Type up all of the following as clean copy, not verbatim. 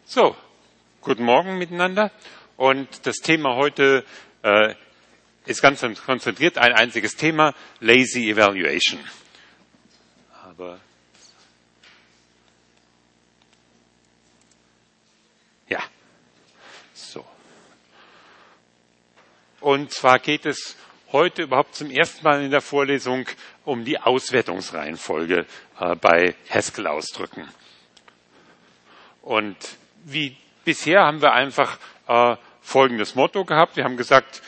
So, guten Morgen miteinander. Und das Thema heute ist ganz konzentriert, ein einziges Thema, Lazy Evaluation. Aber ja, so. Und zwar geht es heute überhaupt zum ersten Mal in der Vorlesung um die Auswertungsreihenfolge bei Haskell-Ausdrücken. Und wie bisher haben wir einfach folgendes Motto gehabt. Wir haben gesagt,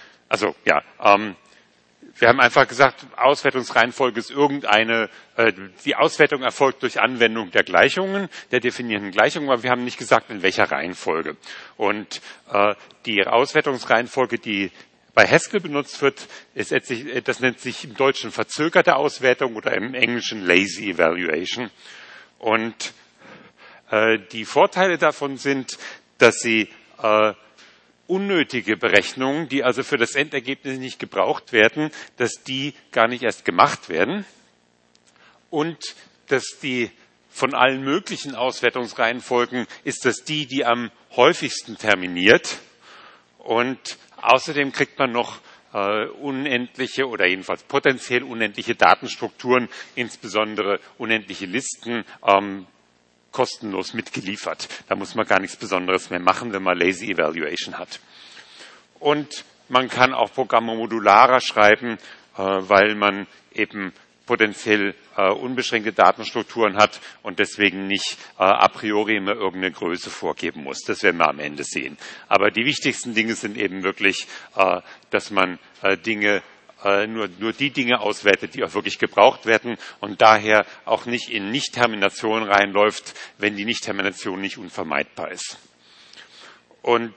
wir haben einfach gesagt, Auswertungsreihenfolge ist die Auswertung erfolgt durch Anwendung der Gleichungen, der definierenden Gleichungen, aber wir haben nicht gesagt, in welcher Reihenfolge. Und die Auswertungsreihenfolge, die bei Haskell benutzt wird, das nennt sich im Deutschen verzögerte Auswertung oder im Englischen Lazy Evaluation. Und die Vorteile davon sind, dass sie unnötige Berechnungen, die also für das Endergebnis nicht gebraucht werden, dass die gar nicht erst gemacht werden und dass die von allen möglichen Auswertungsreihenfolgen ist das die am häufigsten terminiert und außerdem kriegt man noch unendliche oder jedenfalls potenziell unendliche Datenstrukturen, insbesondere unendliche Listen, kostenlos mitgeliefert. Da muss man gar nichts Besonderes mehr machen, wenn man Lazy Evaluation hat. Und man kann auch Programme modularer schreiben, weil man eben potenziell unbeschränkte Datenstrukturen hat und deswegen nicht a priori immer irgendeine Größe vorgeben muss. Das werden wir am Ende sehen. Aber die wichtigsten Dinge sind eben wirklich, dass man nur die Dinge auswertet, die auch wirklich gebraucht werden und daher auch nicht in Nicht-Termination reinläuft, wenn die Nicht-Termination nicht unvermeidbar ist. Und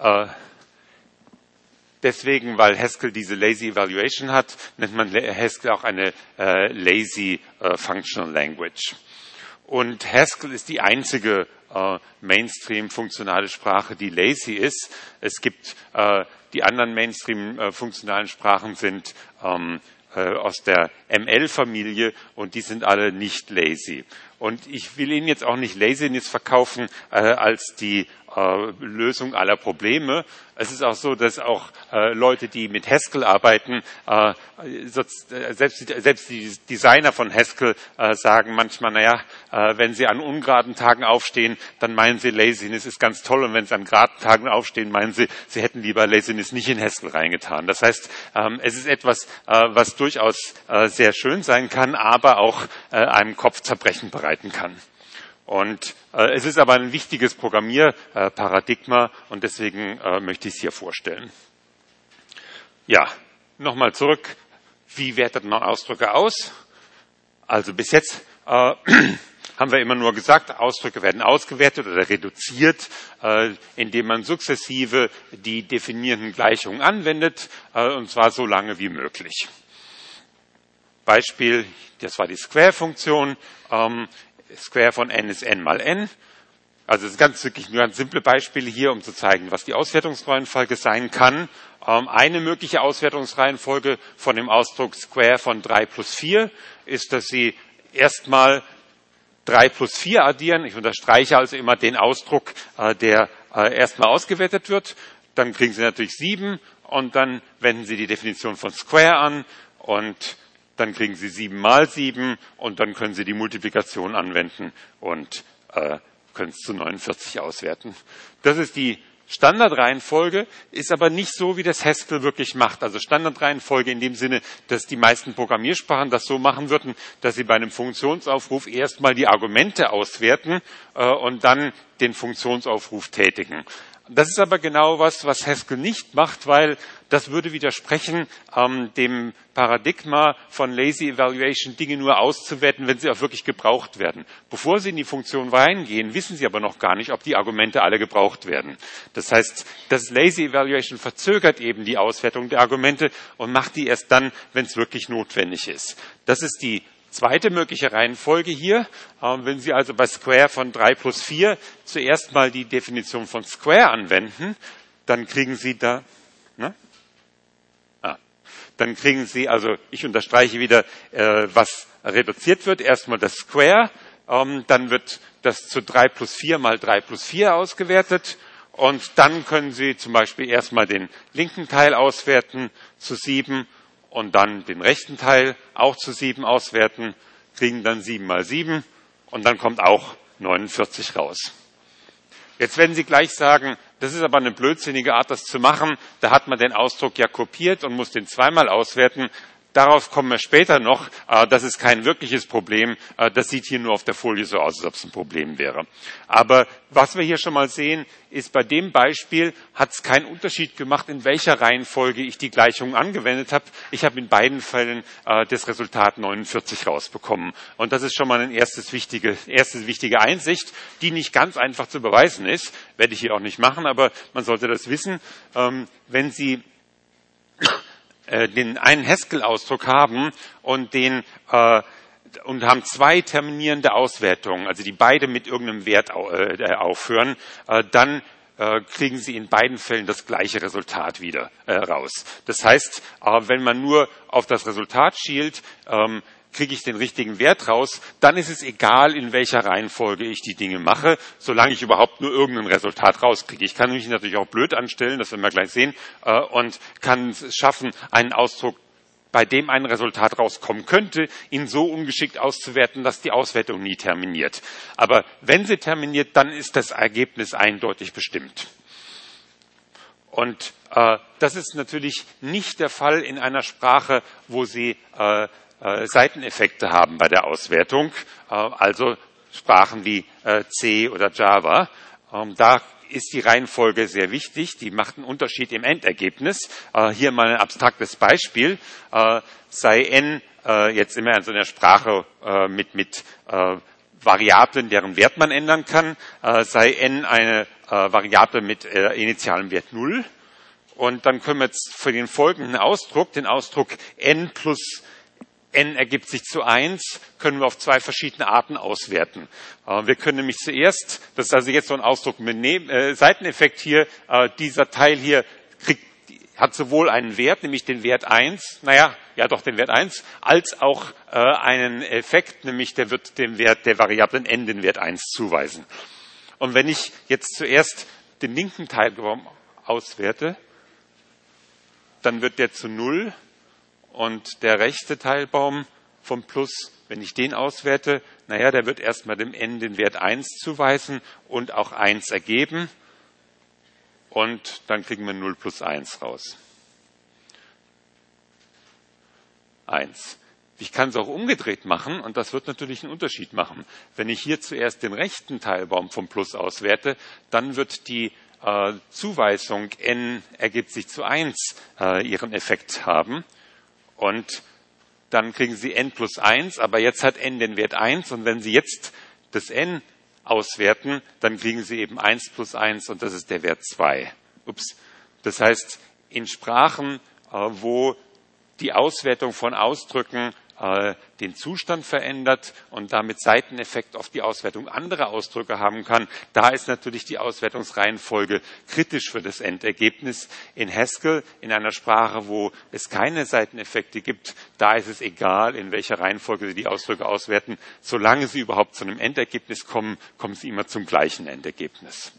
deswegen, weil Haskell diese Lazy Evaluation hat, nennt man Haskell auch eine Lazy Functional Language. Und Haskell ist die einzige Mainstream-funktionale Sprache, die lazy ist. Es gibt die anderen Mainstream-funktionalen Sprachen sind aus der ML-Familie und die sind alle nicht lazy. Und ich will Ihnen jetzt auch nicht Laziness verkaufen als die Lösung aller Probleme. Es ist auch so, dass auch Leute, die mit Haskell arbeiten, selbst die Designer von Haskell sagen manchmal, wenn sie an ungeraden Tagen aufstehen, dann meinen sie, Laziness ist ganz toll und wenn sie an geraden Tagen aufstehen, meinen sie, sie hätten lieber Laziness nicht in Haskell reingetan. Das heißt, es ist etwas, was durchaus sehr schön sein kann, aber auch einem Kopfzerbrechen bereiten kann. Und es ist aber ein wichtiges Programmierparadigma und deswegen möchte ich es hier vorstellen. Ja, nochmal zurück. Wie wertet man Ausdrücke aus? Also bis jetzt haben wir immer nur gesagt, Ausdrücke werden ausgewertet oder reduziert, indem man sukzessive die definierenden Gleichungen anwendet, und zwar so lange wie möglich. Beispiel, das war die Square-Funktion. Square von n ist n mal n. Also es ist wirklich nur ganz simple Beispiele hier, um zu zeigen, was die Auswertungsreihenfolge sein kann. Eine mögliche Auswertungsreihenfolge von dem Ausdruck Square von 3 plus 4 ist, dass Sie erstmal 3 plus 4 addieren. Ich unterstreiche also immer den Ausdruck, der erstmal ausgewertet wird. Dann kriegen Sie natürlich 7 und dann wenden Sie die Definition von Square an und dann kriegen Sie 7 mal 7 und dann können Sie die Multiplikation anwenden und können es zu 49 auswerten. Das ist die Standardreihenfolge, ist aber nicht so, wie das Haskell wirklich macht. Also Standardreihenfolge in dem Sinne, dass die meisten Programmiersprachen das so machen würden, dass sie bei einem Funktionsaufruf erstmal die Argumente auswerten und dann den Funktionsaufruf tätigen. Das ist aber genau was Haskell nicht macht, weil das würde widersprechen dem Paradigma von Lazy Evaluation, Dinge nur auszuwerten, wenn sie auch wirklich gebraucht werden. Bevor Sie in die Funktion reingehen, wissen Sie aber noch gar nicht, ob die Argumente alle gebraucht werden. Das heißt, das Lazy Evaluation verzögert eben die Auswertung der Argumente und macht die erst dann, wenn es wirklich notwendig ist. Das ist die zweite mögliche Reihenfolge hier, wenn Sie also bei Square von 3 plus 4 zuerst mal die Definition von Square anwenden, dann kriegen Sie dann kriegen Sie, also ich unterstreiche wieder, was reduziert wird. Erstmal das Square, dann wird das zu 3 plus 4 mal 3 plus 4 ausgewertet. Und dann können Sie zum Beispiel erstmal den linken Teil auswerten zu 7 und dann den rechten Teil auch zu 7 auswerten, kriegen dann 7 mal 7 und dann kommt auch 49 raus. Jetzt werden Sie gleich sagen, das ist aber eine blödsinnige Art, das zu machen. Da hat man den Ausdruck ja kopiert und muss den zweimal auswerten. Darauf kommen wir später noch. Das ist kein wirkliches Problem. Das sieht hier nur auf der Folie so aus, als ob es ein Problem wäre. Aber was wir hier schon mal sehen, ist, bei dem Beispiel hat es keinen Unterschied gemacht, in welcher Reihenfolge ich die Gleichung angewendet habe. Ich habe in beiden Fällen das Resultat 49 rausbekommen. Und das ist schon mal eine erste wichtige Einsicht, die nicht ganz einfach zu beweisen ist. Werde ich hier auch nicht machen, aber man sollte das wissen. Wenn Sie den einen Haskell-Ausdruck haben und haben zwei terminierende Auswertungen, also die beide mit irgendeinem Wert aufhören, dann kriegen Sie in beiden Fällen das gleiche Resultat wieder raus. Das heißt, wenn man nur auf das Resultat schielt, kriege ich den richtigen Wert raus, dann ist es egal, in welcher Reihenfolge ich die Dinge mache, solange ich überhaupt nur irgendein Resultat rauskriege. Ich kann mich natürlich auch blöd anstellen, das werden wir gleich sehen, und kann es schaffen, einen Ausdruck, bei dem ein Resultat rauskommen könnte, ihn so ungeschickt auszuwerten, dass die Auswertung nie terminiert. Aber wenn sie terminiert, dann ist das Ergebnis eindeutig bestimmt. Und das ist natürlich nicht der Fall in einer Sprache, wo Sie Seiteneffekte haben bei der Auswertung, also Sprachen wie C oder Java. Da ist die Reihenfolge sehr wichtig, die macht einen Unterschied im Endergebnis. Hier mal ein abstraktes Beispiel. Sei n jetzt immer in so einer Sprache mit Variablen, deren Wert man ändern kann, sei n eine Variable mit initialem Wert 0. Und dann können wir jetzt für den folgenden Ausdruck, den Ausdruck n plus n ergibt sich zu 1, können wir auf zwei verschiedene Arten auswerten. Wir können nämlich zuerst, das ist also jetzt so ein Ausdruck mit Seiteneffekt hier, dieser Teil hier hat sowohl einen Wert, nämlich den Wert 1, den Wert 1, als auch einen Effekt, nämlich der wird dem Wert der Variablen n den Wert 1 zuweisen. Und wenn ich jetzt zuerst den linken Teilbaum auswerte, dann wird der zu 0. Und der rechte Teilbaum vom Plus, wenn ich den auswerte, der wird erstmal dem n den Wert 1 zuweisen und auch 1 ergeben. Und dann kriegen wir 0 plus 1 raus. 1. Ich kann es auch umgedreht machen und das wird natürlich einen Unterschied machen. Wenn ich hier zuerst den rechten Teilbaum vom Plus auswerte, dann wird die Zuweisung n ergibt sich zu 1 ihren Effekt haben. Und dann kriegen Sie n plus 1, aber jetzt hat n den Wert 1 und wenn Sie jetzt das n auswerten, dann kriegen Sie eben 1 plus 1 und das ist der Wert 2. Das heißt, in Sprachen, wo die Auswertung von Ausdrücken den Zustand verändert und damit Seiteneffekt auf die Auswertung anderer Ausdrücke haben kann, da ist natürlich die Auswertungsreihenfolge kritisch für das Endergebnis. In Haskell, in einer Sprache, wo es keine Seiteneffekte gibt, da ist es egal, in welcher Reihenfolge Sie die Ausdrücke auswerten. Solange Sie überhaupt zu einem Endergebnis kommen, kommen Sie immer zum gleichen Endergebnis.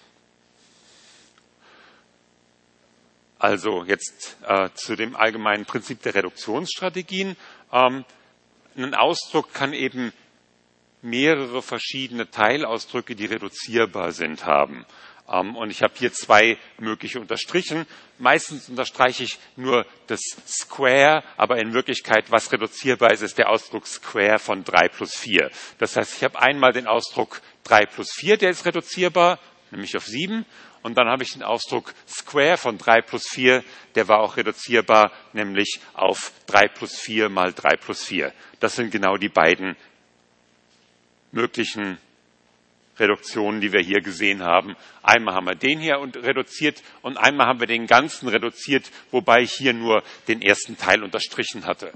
Also jetzt zu dem allgemeinen Prinzip der Reduktionsstrategien. Ein Ausdruck kann eben mehrere verschiedene Teilausdrücke, die reduzierbar sind, haben. Und ich habe hier zwei mögliche unterstrichen. Meistens unterstreiche ich nur das Square, aber in Wirklichkeit, was reduzierbar ist, ist der Ausdruck Square von 3 plus 4. Das heißt, ich habe einmal den Ausdruck 3 plus 4, der ist reduzierbar, nämlich auf 7. Und dann habe ich den Ausdruck Square von 3 plus 4, der war auch reduzierbar, nämlich auf 3 plus 4 mal 3 plus 4. Das sind genau die beiden möglichen Reduktionen, die wir hier gesehen haben. Einmal haben wir den hier reduziert und einmal haben wir den ganzen reduziert, wobei ich hier nur den ersten Teil unterstrichen hatte.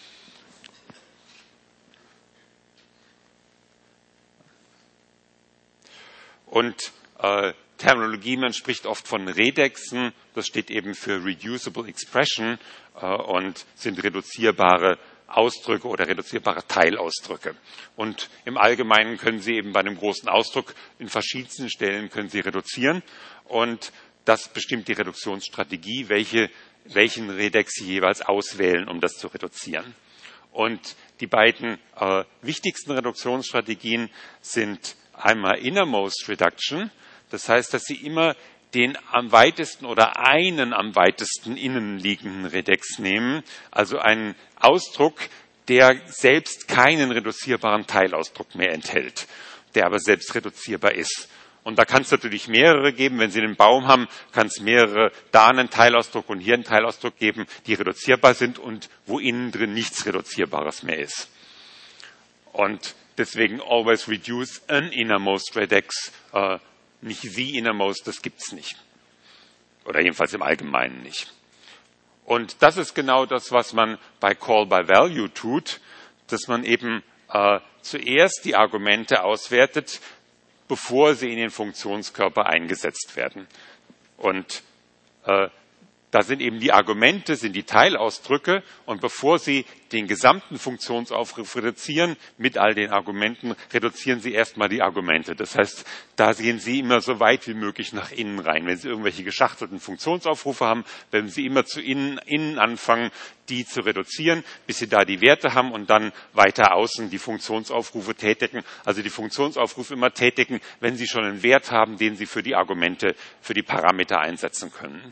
Und Terminologie, man spricht oft von Redexen, das steht eben für Reducible Expression und sind reduzierbare Ausdrücke oder reduzierbare Teilausdrücke. Und im Allgemeinen können Sie eben bei einem großen Ausdruck in verschiedensten Stellen können Sie reduzieren. Und das bestimmt die Reduktionsstrategie, welchen Redex Sie jeweils auswählen, um das zu reduzieren. Und die beiden wichtigsten Reduktionsstrategien sind einmal Innermost Reduction. Das heißt, dass Sie immer den am weitesten oder einen am weitesten innen liegenden Redex nehmen, also einen Ausdruck, der selbst keinen reduzierbaren Teilausdruck mehr enthält, der aber selbst reduzierbar ist. Und da kann es natürlich mehrere geben. Wenn Sie einen Baum haben, kann es mehrere, da einen Teilausdruck und hier einen Teilausdruck geben, die reduzierbar sind und wo innen drin nichts Reduzierbares mehr ist. Und deswegen always reduce an innermost redex, nicht the innermost, das gibt's nicht. Oder jedenfalls im Allgemeinen nicht. Und das ist genau das, was man bei Call by Value tut, dass man eben zuerst die Argumente auswertet, bevor sie in den Funktionskörper eingesetzt werden. Und da sind eben die Argumente, sind die Teilausdrücke und bevor Sie den gesamten Funktionsaufruf reduzieren mit all den Argumenten, reduzieren Sie erstmal die Argumente. Das heißt, da gehen Sie immer so weit wie möglich nach innen rein. Wenn Sie irgendwelche geschachtelten Funktionsaufrufe haben, werden Sie immer zu innen anfangen, die zu reduzieren, bis Sie da die Werte haben und dann weiter außen die Funktionsaufrufe tätigen. Also die Funktionsaufrufe immer tätigen, wenn Sie schon einen Wert haben, den Sie für die Argumente, für die Parameter einsetzen können.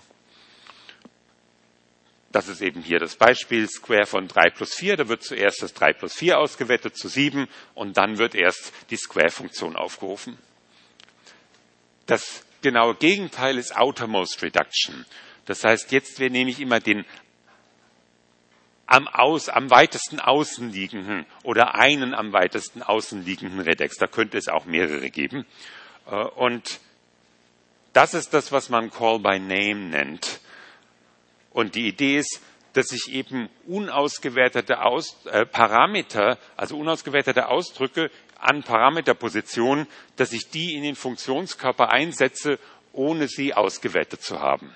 Das ist eben hier das Beispiel, Square von 3 plus 4. Da wird zuerst das 3 plus 4 ausgewertet zu 7 und dann wird erst die Square-Funktion aufgerufen. Das genaue Gegenteil ist Outermost Reduction. Das heißt, jetzt nehme ich immer den am weitesten außen liegenden oder einen am weitesten außen liegenden Redex. Da könnte es auch mehrere geben. Und das ist das, was man Call by Name nennt. Und die Idee ist, dass ich eben unausgewertete Parameter, also unausgewertete Ausdrücke an Parameterpositionen, dass ich die in den Funktionskörper einsetze, ohne sie ausgewertet zu haben.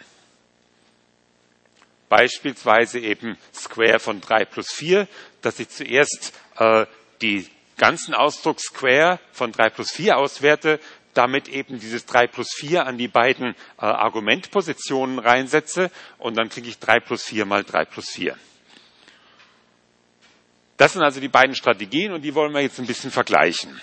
Beispielsweise eben Square von 3 plus 4, dass ich zuerst die ganzen Ausdruck Square von 3 plus 4 auswerte, damit eben dieses 3 plus 4 an die beiden Argumentpositionen reinsetze und dann kriege ich 3 plus 4 mal 3 plus 4. Das sind also die beiden Strategien und die wollen wir jetzt ein bisschen vergleichen.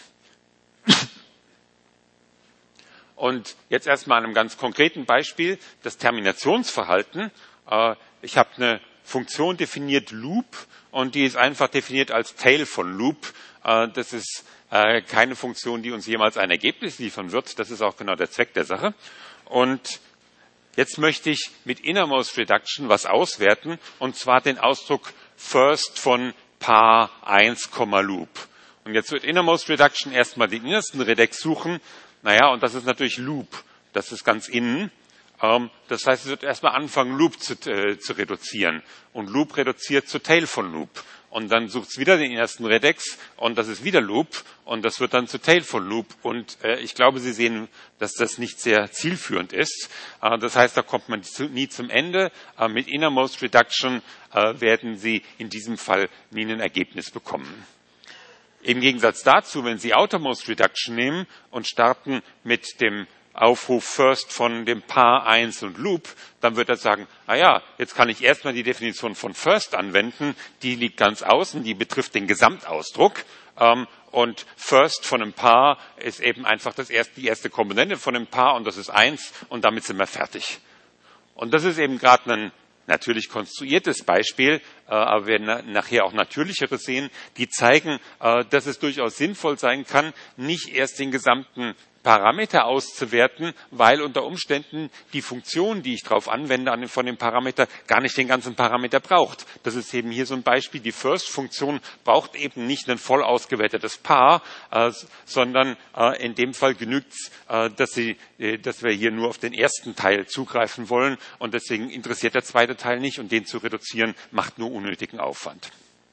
Und jetzt erstmal an einem ganz konkreten Beispiel, das Terminationsverhalten. Ich habe eine Funktion definiert, Loop, und die ist einfach definiert als Tail von Loop. Das ist keine Funktion, die uns jemals ein Ergebnis liefern wird. Das ist auch genau der Zweck der Sache. Und jetzt möchte ich mit Innermost Reduction was auswerten, und zwar den Ausdruck first von Paar 1, Loop. Und jetzt wird Innermost Reduction erstmal den innersten Redex suchen. Naja, und das ist natürlich Loop. Das ist ganz innen. Das heißt, es wird erstmal anfangen, Loop zu reduzieren. Und Loop reduziert zu Tail von Loop. Und dann sucht es wieder den ersten Redex und das ist wieder Loop und das wird dann zu Tail von Loop. Und ich glaube, Sie sehen, dass das nicht sehr zielführend ist. Das heißt, da kommt man nie zum Ende. Mit Innermost Reduction werden Sie in diesem Fall nie ein Ergebnis bekommen. Im Gegensatz dazu, wenn Sie Outermost Reduction nehmen und starten mit dem Aufruf first von dem Paar 1 und Loop, dann wird er sagen, jetzt kann ich erstmal die Definition von first anwenden, die liegt ganz außen, die betrifft den Gesamtausdruck, und first von einem Paar ist eben einfach die erste Komponente von einem Paar und das ist 1 und damit sind wir fertig. Und das ist eben gerade ein natürlich konstruiertes Beispiel, aber wir werden nachher auch natürlichere sehen, die zeigen, dass es durchaus sinnvoll sein kann, nicht erst den gesamten Parameter auszuwerten, weil unter Umständen die Funktion, die ich drauf anwende von dem Parameter, gar nicht den ganzen Parameter braucht. Das ist eben hier so ein Beispiel. Die First-Funktion braucht eben nicht ein voll ausgewertetes Paar, sondern in dem Fall genügt es, dass wir hier nur auf den ersten Teil zugreifen wollen und deswegen interessiert der zweite Teil nicht und den zu reduzieren macht nur unnötigen Aufwand.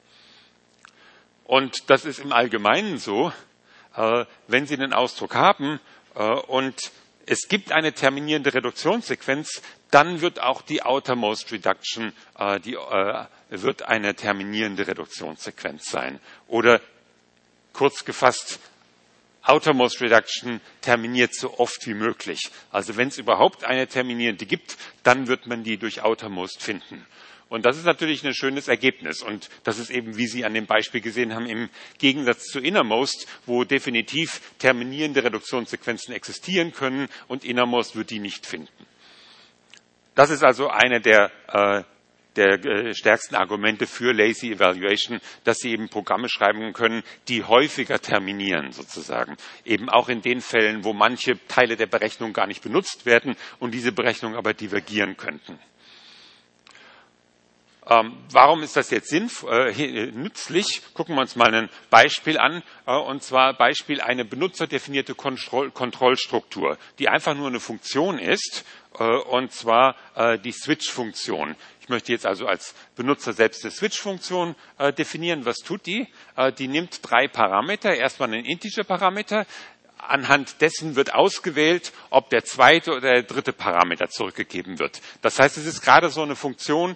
Und das ist im Allgemeinen so, wenn Sie einen Ausdruck haben und es gibt eine terminierende Reduktionssequenz, dann wird auch die Outermost Reduction wird eine terminierende Reduktionssequenz sein. Oder kurz gefasst, Outermost Reduction terminiert so oft wie möglich. Also wenn es überhaupt eine terminierende gibt, dann wird man die durch Outermost finden. Und das ist natürlich ein schönes Ergebnis. Und das ist eben, wie Sie an dem Beispiel gesehen haben, im Gegensatz zu Innermost, wo definitiv terminierende Reduktionssequenzen existieren können und Innermost wird die nicht finden. Das ist also eine der stärksten Argumente für Lazy Evaluation, dass Sie eben Programme schreiben können, die häufiger terminieren sozusagen. Eben auch in den Fällen, wo manche Teile der Berechnung gar nicht benutzt werden und diese Berechnungen aber divergieren könnten. Warum ist das jetzt nützlich? Gucken wir uns mal ein Beispiel an, und zwar Beispiel eine benutzerdefinierte Kontrollstruktur, die einfach nur eine Funktion ist, und zwar die Switch-Funktion. Ich möchte jetzt also als Benutzer selbst eine Switch-Funktion definieren. Was tut die? Die nimmt 3 Parameter, erstmal einen Integer-Parameter. Anhand dessen wird ausgewählt, ob der zweite oder der dritte Parameter zurückgegeben wird. Das heißt, es ist gerade so eine Funktion,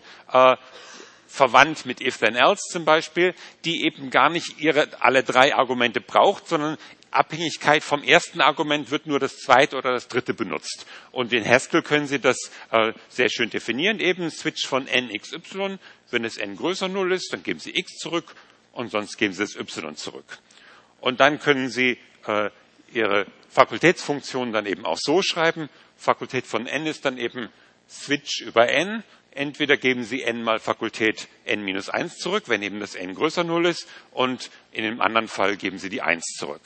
verwandt mit if then else zum Beispiel, die eben gar nicht alle 3 Argumente braucht, sondern Abhängigkeit vom ersten Argument wird nur das zweite oder das dritte benutzt. Und in Haskell können Sie das sehr schön definieren, eben Switch von n x y. Wenn es n größer 0 ist, dann geben Sie x zurück und sonst geben Sie das y zurück. Und dann können Sie Ihre Fakultätsfunktion dann eben auch so schreiben. Fakultät von n ist dann eben Switch über n. Entweder geben Sie n mal Fakultät n minus 1 zurück, wenn eben das n größer 0 ist, und in dem anderen Fall geben Sie die 1 zurück.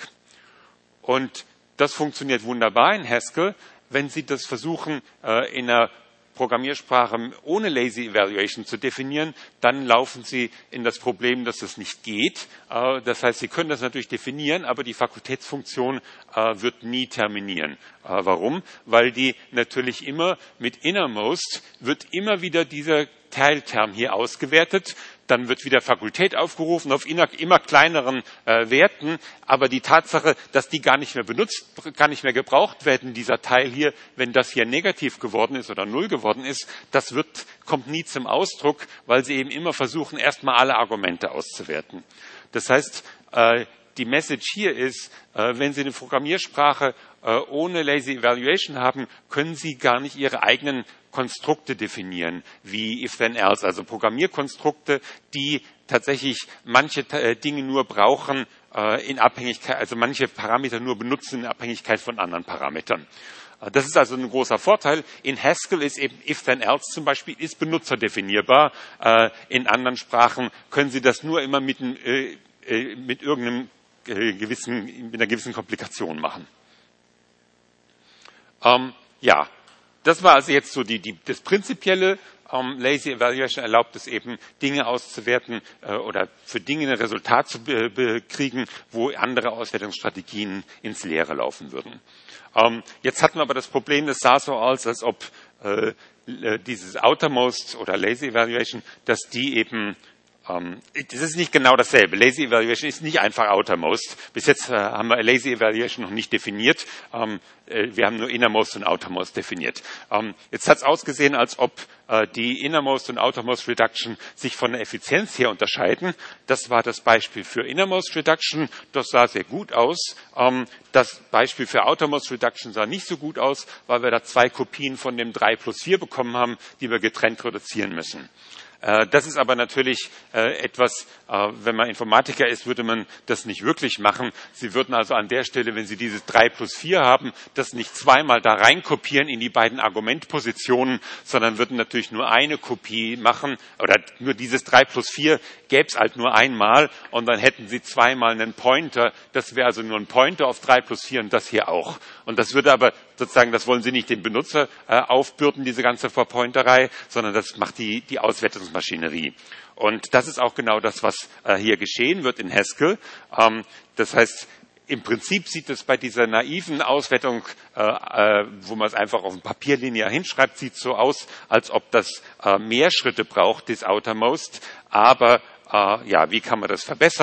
Und das funktioniert wunderbar in Haskell. Wenn Sie das versuchen, in einer Programmiersprache ohne Lazy Evaluation zu definieren, dann laufen Sie in das Problem, dass das nicht geht. Das heißt, Sie können das natürlich definieren, aber die Fakultätsfunktion wird nie terminieren. Warum? Weil die natürlich immer mit Innermost wird immer wieder dieser Teilterm hier ausgewertet. Dann wird wieder Fakultät aufgerufen auf immer kleineren Werten. Aber die Tatsache, dass die gar nicht mehr gebraucht werden, dieser Teil hier, wenn das hier negativ geworden ist oder 0 geworden ist, das kommt nie zum Ausdruck, weil sie eben immer versuchen, erstmal alle Argumente auszuwerten. Das heißt, die Message hier ist, wenn Sie eine Programmiersprache ohne Lazy Evaluation haben, können Sie gar nicht Ihre eigenen Konstrukte definieren, wie if then else, also Programmierkonstrukte, die tatsächlich manche Dinge nur brauchen in Abhängigkeit, also manche Parameter nur benutzen in Abhängigkeit von anderen Parametern. Das ist also ein großer Vorteil. In Haskell ist eben if then else zum Beispiel ist benutzerdefinierbar. In anderen Sprachen können Sie das nur immer mit einer gewissen Komplikation machen. Das war also jetzt so das Prinzipielle. Lazy Evaluation erlaubt es eben, Dinge auszuwerten oder für Dinge ein Resultat zu kriegen, wo andere Auswertungsstrategien ins Leere laufen würden. Jetzt hatten wir aber das Problem, das sah so aus, als ob dieses Outermost oder Lazy Evaluation, dass die eben das ist nicht genau dasselbe. Lazy Evaluation ist nicht einfach Outermost. Bis jetzt haben wir Lazy Evaluation noch nicht definiert. Wir haben nur Innermost und Outermost definiert. Jetzt hat es ausgesehen, als ob die Innermost und Outermost Reduction sich von der Effizienz her unterscheiden. Das war das Beispiel für Innermost Reduction. Das sah sehr gut aus. Das Beispiel für Outermost Reduction sah nicht so gut aus, weil wir da 2 Kopien von dem 3+4 bekommen haben, die wir getrennt reduzieren müssen. Das ist aber natürlich etwas, wenn man Informatiker ist, würde man das nicht wirklich machen. Sie würden also an der Stelle, wenn Sie dieses 3+4 haben, das nicht zweimal da rein kopieren in die beiden Argumentpositionen, sondern würden natürlich nur eine Kopie machen, oder nur dieses 3+4 gäbe es halt nur einmal, und dann hätten Sie zweimal einen Pointer. Das wäre also nur ein Pointer auf 3+4 und das hier auch. Und das würde aber sozusagen, das wollen Sie nicht dem Benutzer aufbürden, diese ganze Verpointerei, sondern das macht die Auswertungsmaschinerie. Und das ist auch genau das, was hier geschehen wird in Haskell. Das heißt, im Prinzip sieht es bei dieser naiven Auswertung, wo man es einfach auf eine Papierlinie hinschreibt, sieht so aus, als ob das mehr Schritte braucht, das Outermost. Aber wie kann man das verbessern?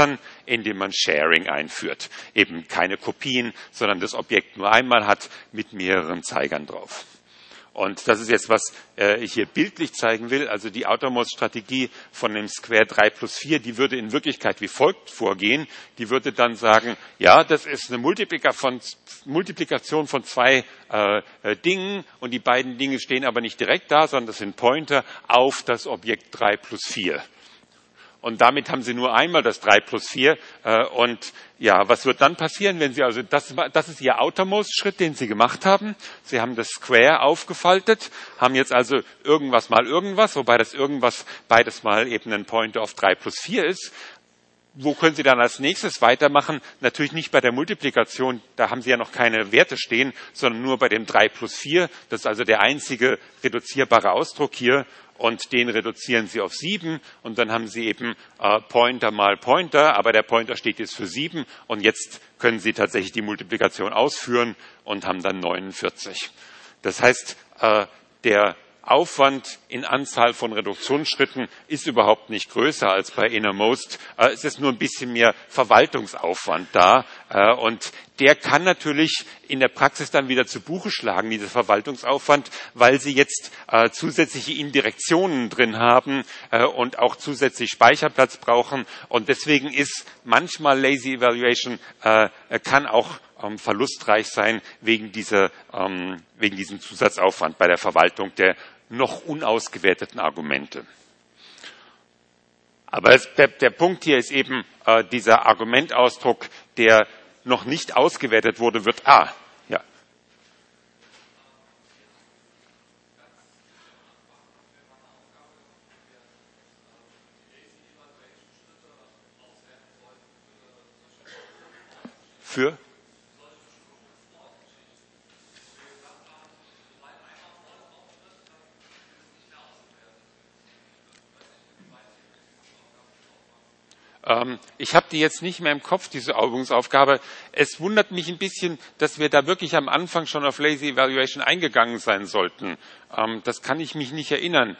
indem man Sharing einführt. Eben keine Kopien, sondern das Objekt nur einmal hat mit mehreren Zeigern drauf. Und das ist jetzt, was ich hier bildlich zeigen will. Also die Outermost-Strategie von dem Square 3+4, die würde in Wirklichkeit wie folgt vorgehen. Die würde dann sagen, ja, das ist eine Multiplikation von zwei Dingen und die beiden Dinge stehen aber nicht direkt da, sondern das sind Pointer auf das Objekt 3+4. Und damit haben Sie nur einmal das 3+4. Und ja, was wird dann passieren, wenn Sie also, das ist Ihr Outermost-Schritt, den Sie gemacht haben. Sie haben das Square aufgefaltet, haben jetzt also irgendwas mal irgendwas, wobei das irgendwas beides mal eben ein Pointer auf 3+4 ist. Wo können Sie dann als nächstes weitermachen? Natürlich nicht bei der Multiplikation, da haben Sie ja noch keine Werte stehen, sondern nur bei dem 3+4. Das ist also der einzige reduzierbare Ausdruck hier. Und den reduzieren Sie auf 7 und dann haben Sie eben Pointer mal Pointer, aber der Pointer steht jetzt für 7 und jetzt können Sie tatsächlich die Multiplikation ausführen und haben dann 49. Das heißt, der Aufwand in Anzahl von Reduktionsschritten ist überhaupt nicht größer als bei Innermost. Es ist nur ein bisschen mehr Verwaltungsaufwand da. Und der kann natürlich in der Praxis dann wieder zu Buche schlagen, dieser Verwaltungsaufwand, weil Sie jetzt zusätzliche Indirektionen drin haben und auch zusätzlich Speicherplatz brauchen. Und deswegen ist manchmal Lazy Evaluation kann auch verlustreich sein wegen diesem Zusatzaufwand bei der Verwaltung der noch unausgewerteten Argumente. Aber der Punkt hier ist eben, dieser Argumentausdruck, der noch nicht ausgewertet wurde, wird A. Ja. Für? Ich habe die jetzt nicht mehr im Kopf, diese Übungsaufgabe. Es wundert mich ein bisschen, dass wir da wirklich am Anfang schon auf Lazy Evaluation eingegangen sein sollten. Das kann ich mich nicht erinnern.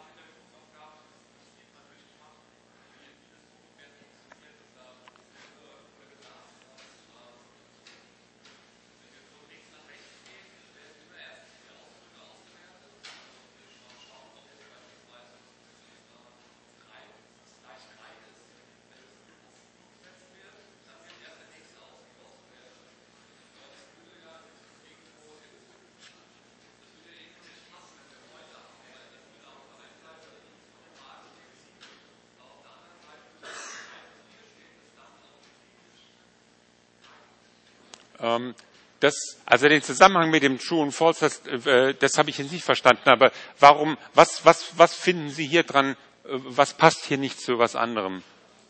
Also den Zusammenhang mit dem True und False, das habe ich jetzt nicht verstanden. Aber warum? Was finden Sie hier dran? Was passt hier nicht zu was anderem?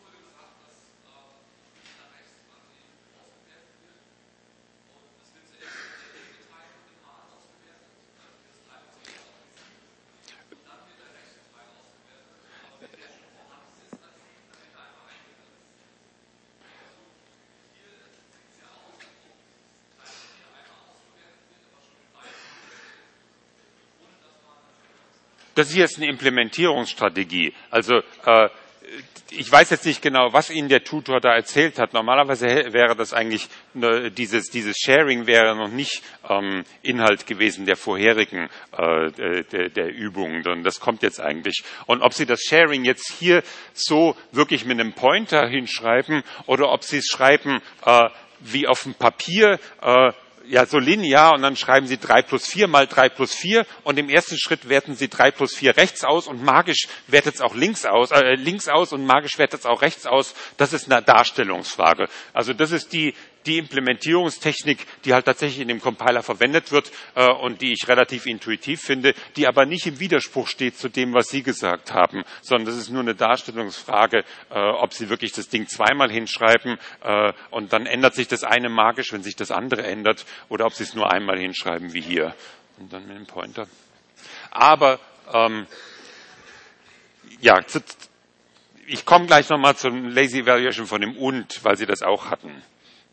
Das hier ist eine Implementierungsstrategie. Also ich weiß jetzt nicht genau, was Ihnen der Tutor da erzählt hat. Normalerweise wäre das eigentlich, dieses Sharing wäre noch nicht Inhalt gewesen der vorherigen der Übungen, sondern das kommt jetzt eigentlich. Und ob Sie das Sharing jetzt hier so wirklich mit einem Pointer hinschreiben oder ob Sie es schreiben wie auf dem Papier, ja, so linear und dann schreiben Sie 3+4 mal 3+4 und im ersten Schritt werten Sie 3+4 rechts aus und magisch wertet es auch links aus und magisch wertet es auch rechts aus. Das ist eine Darstellungsfrage. Also das ist die Implementierungstechnik, die halt tatsächlich in dem Compiler verwendet wird und die ich relativ intuitiv finde, die aber nicht im Widerspruch steht zu dem, was Sie gesagt haben, sondern das ist nur eine Darstellungsfrage, ob Sie wirklich das Ding zweimal hinschreiben und dann ändert sich das eine magisch, wenn sich das andere ändert, oder ob Sie es nur einmal hinschreiben wie hier und dann mit dem Pointer. Aber ja, ich komme gleich nochmal zum Lazy Evaluation von dem und, weil Sie das auch hatten.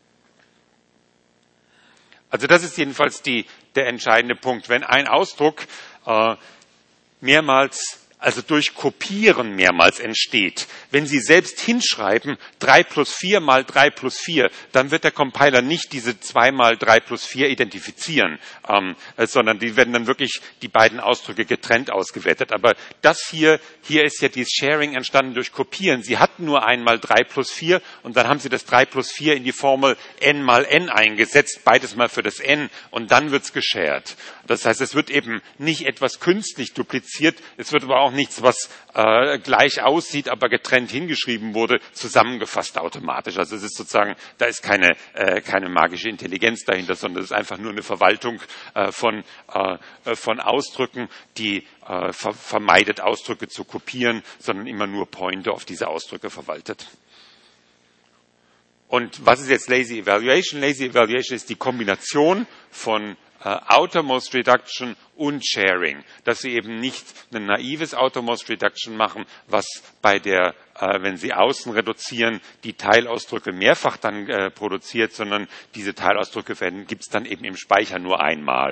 Also das ist jedenfalls der entscheidende Punkt. Wenn ein Ausdruck mehrmals also durch Kopieren mehrmals entsteht. Wenn Sie selbst hinschreiben 3 plus 4 mal 3 plus 4, dann wird der Compiler nicht diese 2 mal 3 plus 4 identifizieren, sondern die werden dann wirklich die beiden Ausdrücke getrennt ausgewertet. Aber das hier ist ja dieses Sharing entstanden durch Kopieren. Sie hatten nur einmal 3 plus 4 und dann haben Sie das 3 plus 4 in die Formel n mal n eingesetzt, beides mal für das n und dann wird's geshared. Das heißt, es wird eben nicht etwas künstlich dupliziert, es wird aber auch nichts, was gleich aussieht, aber getrennt hingeschrieben wurde, zusammengefasst automatisch. Also es ist sozusagen, da ist keine magische Intelligenz dahinter, sondern es ist einfach nur eine Verwaltung von Ausdrücken, die vermeidet, Ausdrücke zu kopieren, sondern immer nur Pointer auf diese Ausdrücke verwaltet. Und was ist jetzt Lazy Evaluation? Lazy Evaluation ist die Kombination von Outermost Reduction und Sharing, dass Sie eben nicht ein naives Outermost Reduction machen, was bei der, wenn Sie außen reduzieren, die Teilausdrücke mehrfach dann produziert, sondern diese Teilausdrücke gibt es dann eben im Speicher nur einmal.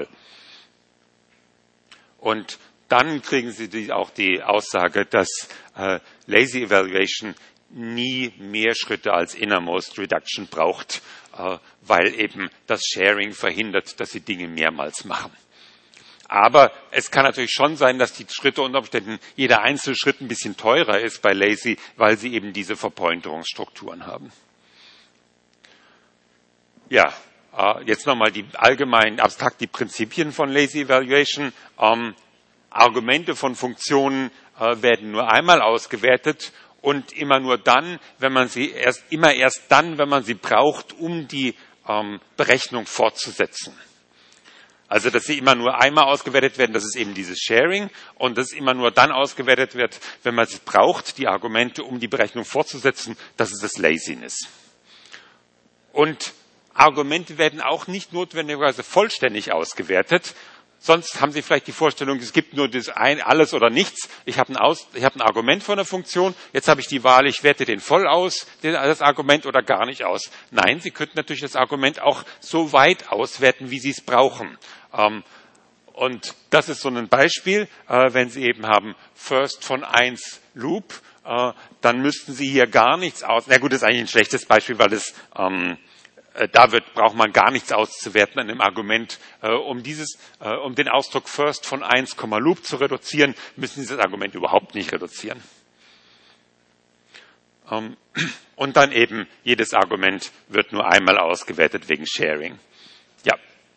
Und dann kriegen Sie auch die Aussage, dass Lazy Evaluation nie mehr Schritte als Innermost Reduction braucht, weil eben das Sharing verhindert, dass Sie Dinge mehrmals machen. Aber es kann natürlich schon sein, dass die Schritte unter Umständen, jeder einzelne Schritt ein bisschen teurer ist bei Lazy, weil sie eben diese Verpointerungsstrukturen haben. Ja, jetzt nochmal die allgemeinen, abstrakt die Prinzipien von Lazy Evaluation. Argumente von Funktionen werden nur einmal ausgewertet und immer nur dann, wenn man sie erst dann, wenn man sie braucht, um die Berechnung fortzusetzen. Also, dass sie immer nur einmal ausgewertet werden, das ist eben dieses Sharing und dass immer nur dann ausgewertet wird, wenn man sie braucht, die Argumente, um die Berechnung fortzusetzen, das ist das Laziness. Und Argumente werden auch nicht notwendigerweise vollständig ausgewertet. Sonst haben Sie vielleicht die Vorstellung, es gibt nur das alles oder nichts. Ich habe ein Argument von einer Funktion, jetzt habe ich die Wahl, ich werte den voll aus, das Argument oder gar nicht aus. Nein, Sie könnten natürlich das Argument auch so weit auswerten, wie Sie es brauchen. Und das ist so ein Beispiel, wenn Sie eben haben first von 1 Loop, dann müssten Sie hier gar nichts aus. Na gut, das ist eigentlich ein schlechtes Beispiel, weil es braucht man gar nichts auszuwerten an dem Argument. Um den Ausdruck first von 1, Loop zu reduzieren, müssen Sie das Argument überhaupt nicht reduzieren. Und dann eben jedes Argument wird nur einmal ausgewertet wegen Sharing. Ja.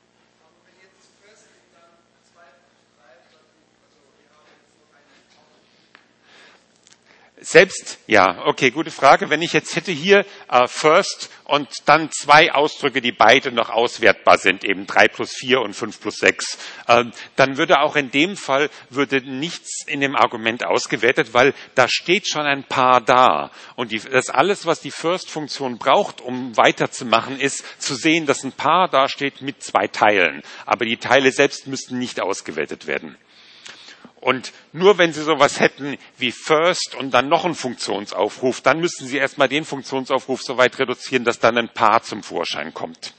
Selbst, ja, okay, gute Frage. Wenn ich jetzt hätte hier first und dann 2 Ausdrücke, die beide noch auswertbar sind, eben 3 plus 4 und 5 plus 6, dann würde auch in dem Fall nichts in dem Argument ausgewertet, weil da steht schon ein Paar da. Und das alles, was die First-Funktion braucht, um weiterzumachen, ist zu sehen, dass ein Paar da steht mit 2 Teilen. Aber die Teile selbst müssten nicht ausgewertet werden. Und nur wenn Sie sowas hätten wie first und dann noch einen Funktionsaufruf, dann müssten Sie erstmal den Funktionsaufruf so weit reduzieren, dass dann ein Paar zum Vorschein kommt.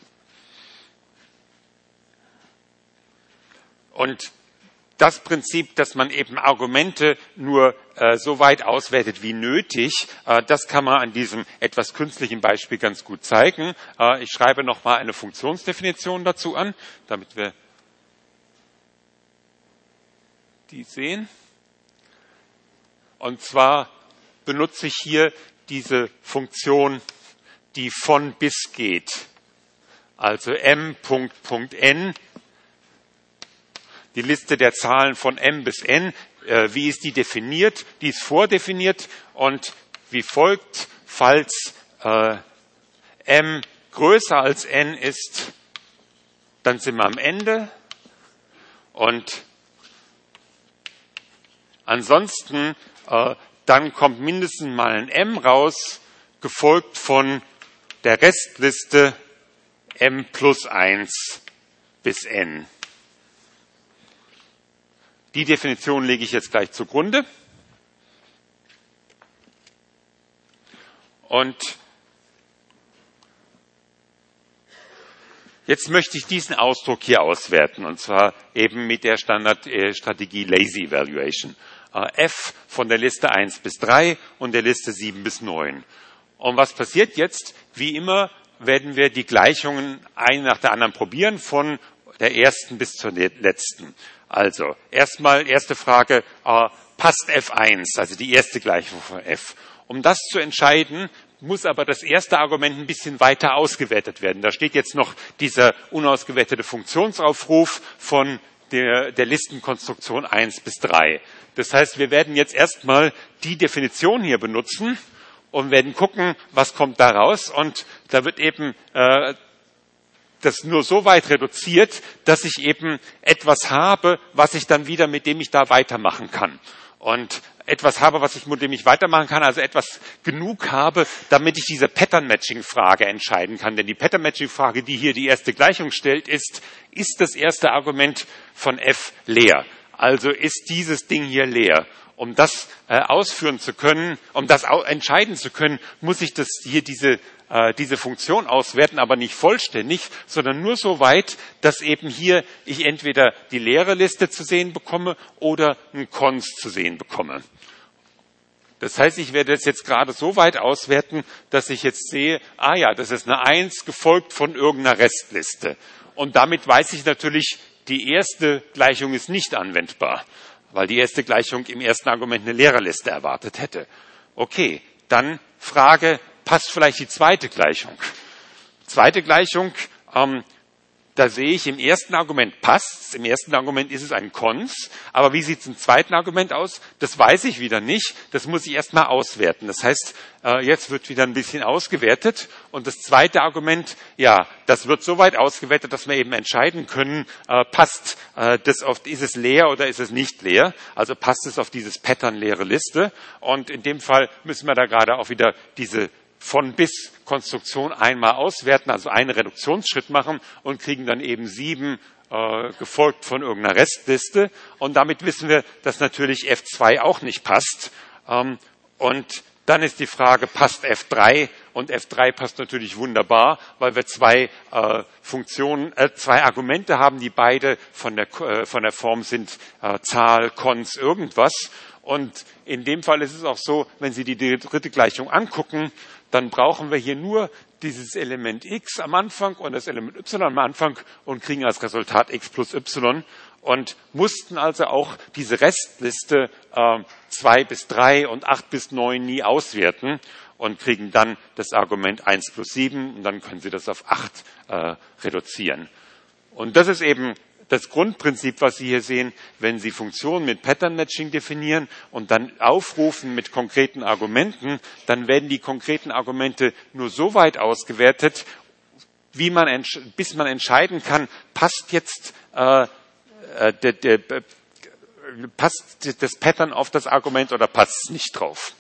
Und das Prinzip, dass man eben Argumente nur so weit auswertet wie nötig, das kann man an diesem etwas künstlichen Beispiel ganz gut zeigen. Ich schreibe nochmal eine Funktionsdefinition dazu an, damit wir die sehen. Und zwar benutze ich hier diese Funktion, die von bis geht. Also m.n, die Liste der Zahlen von m bis n. Wie ist die definiert? Die ist vordefiniert und wie folgt, falls m größer als n ist, dann sind wir am Ende und ansonsten, dann kommt mindestens mal ein m raus, gefolgt von der Restliste m plus 1 bis n. Die Definition lege ich jetzt gleich zugrunde. Und jetzt möchte ich diesen Ausdruck hier auswerten, und zwar eben mit der Standardstrategie Lazy Evaluation. f von der Liste 1 bis 3 und der Liste 7 bis 9. Und was passiert jetzt? Wie immer werden wir die Gleichungen eine nach der anderen probieren, von der ersten bis zur letzten. Also, erste Frage, passt F1, also die erste Gleichung von f. Um das zu entscheiden, muss aber das erste Argument ein bisschen weiter ausgewertet werden. Da steht jetzt noch dieser unausgewertete Funktionsaufruf von der Listenkonstruktion 1 bis 3. Das heißt, wir werden jetzt erstmal die Definition hier benutzen und werden gucken, was kommt da raus. Und da wird eben das nur so weit reduziert, dass ich eben etwas habe, was ich dann wieder, mit dem ich da weitermachen kann. Und etwas habe, mit dem ich weitermachen kann, also etwas genug habe, damit ich diese Pattern-Matching-Frage entscheiden kann. Denn die Pattern-Matching-Frage, die hier die erste Gleichung stellt, ist das erste Argument von f leer? Also ist dieses Ding hier leer? Um das ausführen zu können, um das entscheiden zu können, muss ich diese Funktion auswerten, aber nicht vollständig, sondern nur so weit, dass eben hier ich entweder die leere Liste zu sehen bekomme oder einen Const zu sehen bekomme. Das heißt, ich werde das jetzt gerade so weit auswerten, dass ich jetzt sehe, das ist eine 1 gefolgt von irgendeiner Restliste. Und damit weiß ich natürlich, die erste Gleichung ist nicht anwendbar, weil die erste Gleichung im ersten Argument eine leere Liste erwartet hätte. Okay, dann Frage, passt vielleicht die zweite Gleichung? Zweite Gleichung, da sehe ich, im ersten Argument passt. Im ersten Argument ist es ein Cons. Aber wie sieht es im zweiten Argument aus? Das weiß ich wieder nicht. Das muss ich erstmal auswerten. Das heißt, jetzt wird wieder ein bisschen ausgewertet. Und das zweite Argument, das wird so weit ausgewertet, dass wir eben entscheiden können, passt das auf, ist es leer oder ist es nicht leer? Also passt es auf dieses Pattern leere Liste? Und in dem Fall müssen wir da gerade auch wieder diese von bis Konstruktion einmal auswerten, also einen Reduktionsschritt machen und kriegen dann eben 7 gefolgt von irgendeiner Restliste. Und damit wissen wir, dass natürlich F2 auch nicht passt. Und dann ist die Frage, passt F3? Und F3 passt natürlich wunderbar, weil wir zwei Argumente haben, die beide von der Form sind Zahl, Cons, irgendwas. Und in dem Fall ist es auch so, wenn Sie die dritte Gleichung angucken, dann brauchen wir hier nur dieses Element x am Anfang und das Element y am Anfang und kriegen als Resultat x plus y und mussten also auch diese Restliste 2 bis 3 und 8 bis 9 nie auswerten und kriegen dann das Argument 1 plus 7 und dann können Sie das auf 8 reduzieren. Und das ist eben das Grundprinzip, was Sie hier sehen, wenn Sie Funktionen mit Pattern Matching definieren und dann aufrufen mit konkreten Argumenten, dann werden die konkreten Argumente nur so weit ausgewertet, bis man entscheiden kann, passt jetzt passt das Pattern auf das Argument oder passt es nicht drauf?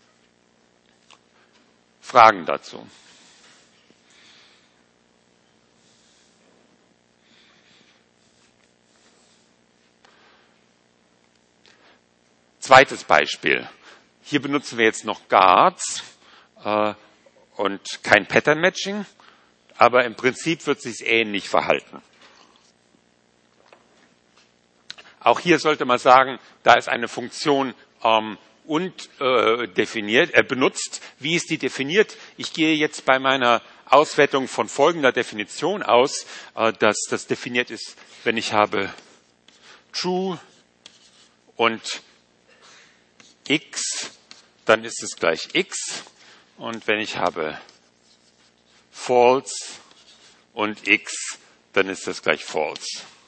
Fragen dazu? Zweites Beispiel. Hier benutzen wir jetzt noch Guards und kein Pattern Matching, aber im Prinzip wird es sich ähnlich verhalten. Auch hier sollte man sagen, da ist eine Funktion benutzt. Wie ist die definiert? Ich gehe jetzt bei meiner Auswertung von folgender Definition aus, dass das definiert ist, wenn ich habe true und x, dann ist es gleich x. Und wenn ich habe false und x, dann ist das gleich false.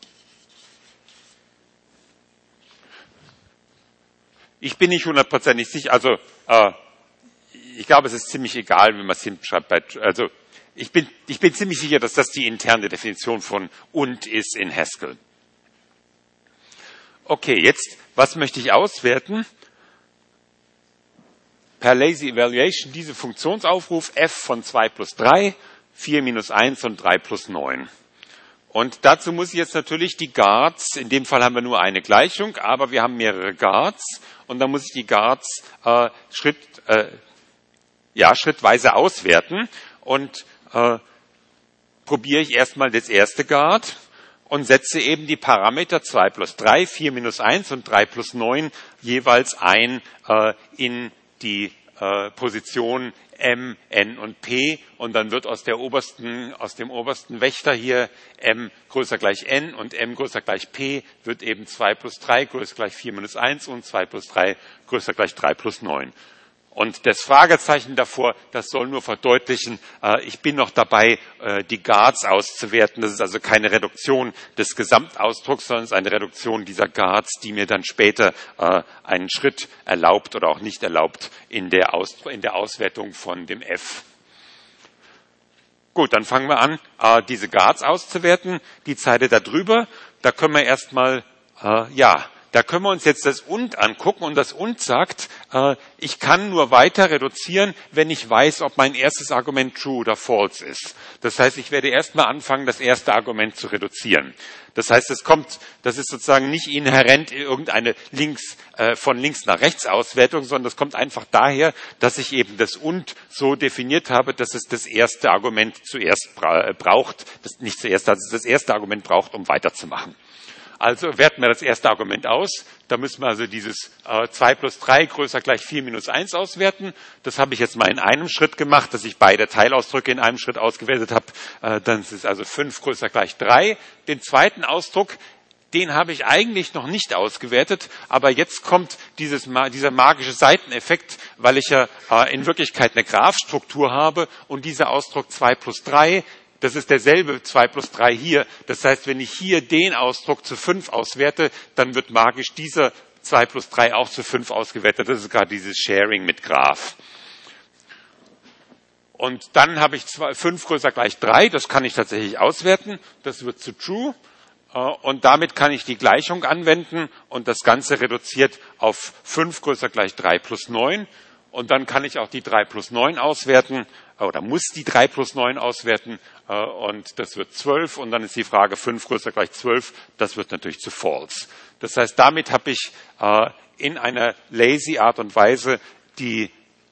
Ich bin nicht 100% sicher, also ich glaube, es ist ziemlich egal, wie man es hinschreibt. Also ich bin ziemlich sicher, dass das die interne Definition von und ist in Haskell. Okay, jetzt, was möchte ich auswerten? Per Lazy Evaluation diese Funktionsaufruf f von 2 plus 3, 4 minus 1 und 3 plus 9. Und dazu muss ich jetzt natürlich die Guards, in dem Fall haben wir nur eine Gleichung, aber wir haben mehrere Guards und dann muss ich die Guards schrittweise auswerten und probiere ich erstmal das erste Guard und setze eben die Parameter 2 plus 3, 4 minus 1 und 3 plus 9 jeweils ein in die Position M, N und P, und dann wird aus dem obersten Wächter hier M größer gleich N und M größer gleich P, wird eben 2 plus 3 größer gleich 4 minus 1 und 2 plus 3 größer gleich 3 plus 9. Und das Fragezeichen davor, das soll nur verdeutlichen, ich bin noch dabei, die Guards auszuwerten. Das ist also keine Reduktion des Gesamtausdrucks, sondern es ist eine Reduktion dieser Guards, die mir dann später einen Schritt erlaubt oder auch nicht erlaubt in der Auswertung von dem F. Gut, dann fangen wir an, diese Guards auszuwerten. Die Zeile da drüber, da können wir erstmal, da können wir uns jetzt das und angucken, und das und sagt, ich kann nur weiter reduzieren, wenn ich weiß, ob mein erstes Argument true oder false ist. Das heißt, ich werde erstmal anfangen, das erste Argument zu reduzieren. Das heißt, das ist sozusagen nicht inhärent irgendeine von links nach rechts Auswertung, sondern das kommt einfach daher, dass ich eben das und so definiert habe, dass es das erste Argument zuerst braucht, das erste Argument braucht, um weiterzumachen. Also werten wir das erste Argument aus. Da müssen wir also dieses 2 plus 3 größer gleich 4 minus 1 auswerten. Das habe ich jetzt mal in einem Schritt gemacht, dass ich beide Teilausdrücke in einem Schritt ausgewertet habe. Dann ist es also 5 größer gleich 3. Den zweiten Ausdruck, den habe ich eigentlich noch nicht ausgewertet, aber jetzt kommt dieser magische Seiteneffekt, weil ich ja in Wirklichkeit eine Graphstruktur habe, und dieser Ausdruck 2 plus 3, das ist derselbe 2 plus 3 hier. Das heißt, wenn ich hier den Ausdruck zu 5 auswerte, dann wird magisch dieser 2 plus 3 auch zu 5 ausgewertet. Das ist gerade dieses Sharing mit Graph. Und dann habe ich 5 größer gleich 3. Das kann ich tatsächlich auswerten. Das wird zu true. Und damit kann ich die Gleichung anwenden. Und das Ganze reduziert auf 5 größer gleich 3 plus 9. Und dann kann ich auch die 3 plus 9 auswerten, oder muss die 3 plus 9 auswerten, und das wird 12, und dann ist die Frage 5 größer gleich 12, das wird natürlich zu false. Das heißt, damit habe ich in einer lazy Art und Weise den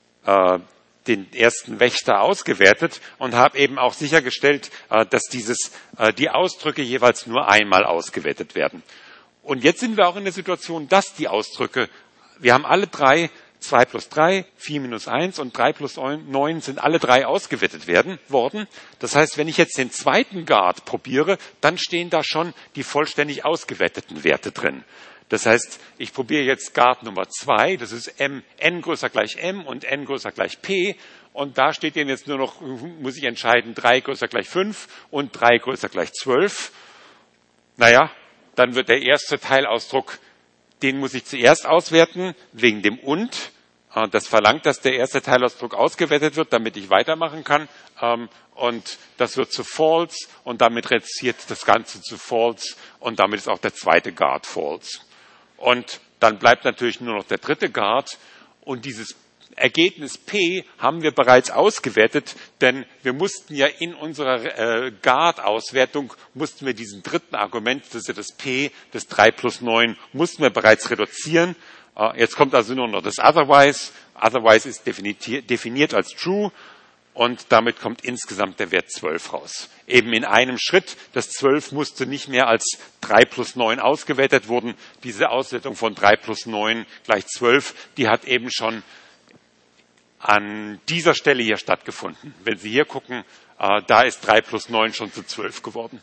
ersten Wächter ausgewertet und habe eben auch sichergestellt, dass die Ausdrücke jeweils nur einmal ausgewertet werden. Und jetzt sind wir auch in der Situation, dass die Ausdrücke, wir haben alle drei, 2 plus 3, 4 minus 1 und 3 plus 9 sind alle drei ausgewertet worden. Das heißt, wenn ich jetzt den zweiten Guard probiere, dann stehen da schon die vollständig ausgewerteten Werte drin. Das heißt, ich probiere jetzt Guard Nummer 2, das ist n größer gleich m und n größer gleich p. Und da steht dann jetzt nur noch, muss ich entscheiden, 3 größer gleich 5 und 3 größer gleich 12. Naja, dann wird der erste Teilausdruck, den muss ich zuerst auswerten, wegen dem und. Das verlangt, dass der erste Teilausdruck ausgewertet wird, damit ich weitermachen kann. Und das wird zu false, und damit reduziert das Ganze zu false, und damit ist auch der zweite Guard false. Und dann bleibt natürlich nur noch der dritte Guard, und dieses Ergebnis P haben wir bereits ausgewertet, denn wir mussten ja in unserer Guard-Auswertung, mussten wir diesen dritten Argument, das ist ja das P, das 3 plus 9, mussten wir bereits reduzieren. Jetzt kommt also nur noch das Otherwise. Otherwise ist definiert als True, und damit kommt insgesamt der Wert 12 raus. Eben in einem Schritt, das 12 musste nicht mehr als 3 plus 9 ausgewertet wurden. Diese Auswertung von 3 plus 9 gleich 12, die hat eben schon an dieser Stelle hier stattgefunden. Wenn Sie hier gucken, da ist 3 plus 9 schon zu 12 geworden.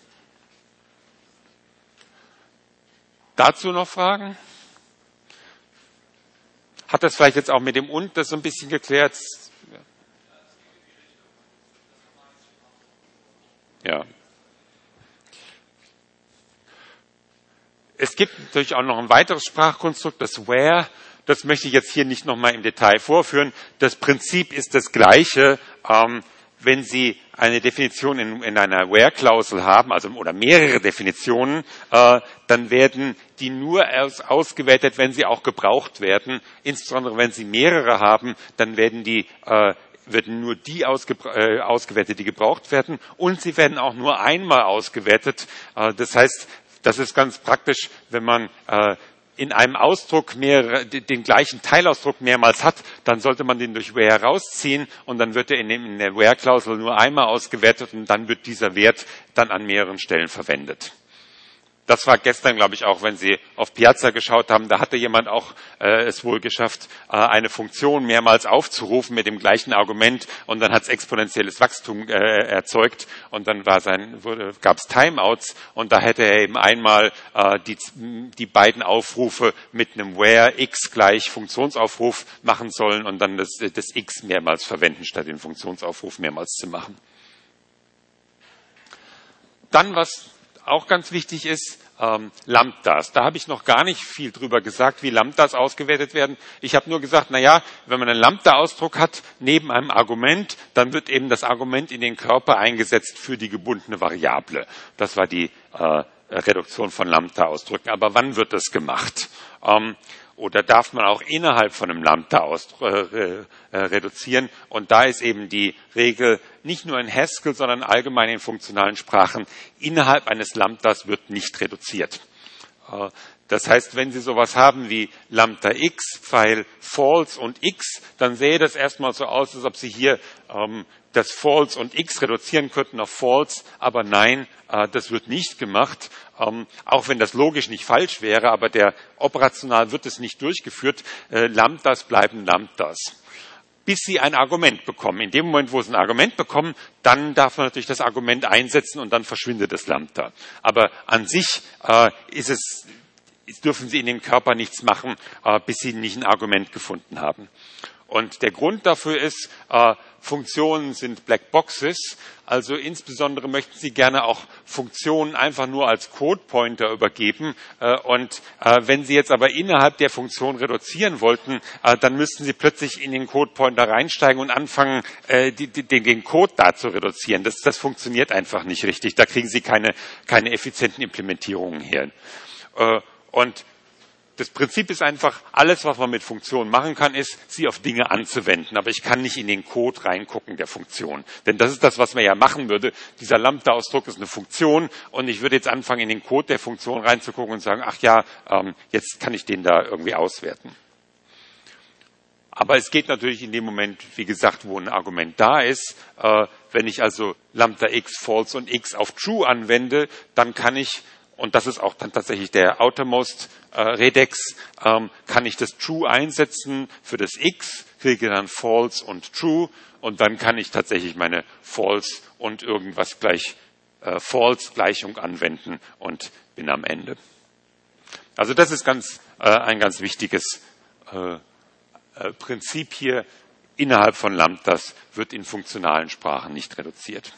Dazu noch Fragen? Hat das vielleicht jetzt auch mit dem und das so ein bisschen geklärt? Ja. Es gibt natürlich auch noch ein weiteres Sprachkonstrukt, das where. Das möchte ich jetzt hier nicht nochmal im Detail vorführen. Das Prinzip ist das gleiche. Wenn Sie eine Definition in einer where-Klausel haben, also oder mehrere Definitionen, dann werden die nur ausgewertet, wenn sie auch gebraucht werden. Insbesondere wenn Sie mehrere haben, dann werden nur die ausgewertet, die gebraucht werden. Und sie werden auch nur einmal ausgewertet. Das heißt, das ist ganz praktisch, wenn man in einem Ausdruck den gleichen Teilausdruck mehrmals hat, dann sollte man den durch where rausziehen, und dann wird er in der where-Klausel nur einmal ausgewertet, und dann wird dieser Wert dann an mehreren Stellen verwendet. Das war gestern, glaube ich, auch, wenn Sie auf Piazza geschaut haben, da hatte jemand auch es wohl geschafft, eine Funktion mehrmals aufzurufen mit dem gleichen Argument und dann hat es exponentielles Wachstum erzeugt und dann gab es Timeouts und da hätte er eben einmal die beiden Aufrufe mit einem where x gleich Funktionsaufruf machen sollen und dann das x mehrmals verwenden, statt den Funktionsaufruf mehrmals zu machen. Dann, was auch ganz wichtig ist, Lambdas. Da habe ich noch gar nicht viel drüber gesagt, wie Lambdas ausgewertet werden. Ich habe nur gesagt, wenn man einen Lambda-Ausdruck hat neben einem Argument, dann wird eben das Argument in den Körper eingesetzt für die gebundene Variable. Das war die Reduktion von Lambda-Ausdrücken. Aber wann wird das gemacht? Oder darf man auch innerhalb von einem Lambda reduzieren? Und da ist eben die Regel, nicht nur in Haskell, sondern allgemein in funktionalen Sprachen, innerhalb eines Lambdas wird nicht reduziert. Das heißt, wenn Sie sowas haben wie Lambda x, Pfeil false und x, dann sähe das erstmal so aus, als ob Sie hier das false und x reduzieren könnten auf false, aber nein, das wird nicht gemacht, auch wenn das logisch nicht falsch wäre, aber operational wird es nicht durchgeführt. Lambdas bleiben Lambdas, bis Sie ein Argument bekommen. In dem Moment, wo Sie ein Argument bekommen, dann darf man natürlich das Argument einsetzen und dann verschwindet das Lambda. Aber an sich dürfen Sie in dem Körper nichts machen, bis Sie nicht ein Argument gefunden haben. Und der Grund dafür ist, Funktionen sind Black Boxes, also insbesondere möchten Sie gerne auch Funktionen einfach nur als Code-Pointer übergeben. Und wenn Sie jetzt aber innerhalb der Funktion reduzieren wollten, dann müssten Sie plötzlich in den Code-Pointer reinsteigen und anfangen, den Code da zu reduzieren. Das funktioniert einfach nicht richtig. Da kriegen Sie keine effizienten Implementierungen her. Und das Prinzip ist einfach, alles, was man mit Funktionen machen kann, ist, sie auf Dinge anzuwenden. Aber ich kann nicht in den Code reingucken der Funktion. Denn das ist das, was man ja machen würde. Dieser Lambda-Ausdruck ist eine Funktion und ich würde jetzt anfangen, in den Code der Funktion reinzugucken und sagen, jetzt kann ich den da irgendwie auswerten. Aber es geht natürlich in dem Moment, wie gesagt, wo ein Argument da ist. Wenn ich also Lambda x, false und x auf true anwende, dann kann ich, und das ist auch dann tatsächlich der outermost Redex, kann ich das True einsetzen für das X, kriege dann False und True und dann kann ich tatsächlich meine False und irgendwas gleich False Gleichung anwenden und bin am Ende. Also das ist ein ganz wichtiges Prinzip hier. Innerhalb von Lambdas wird in funktionalen Sprachen nicht reduziert.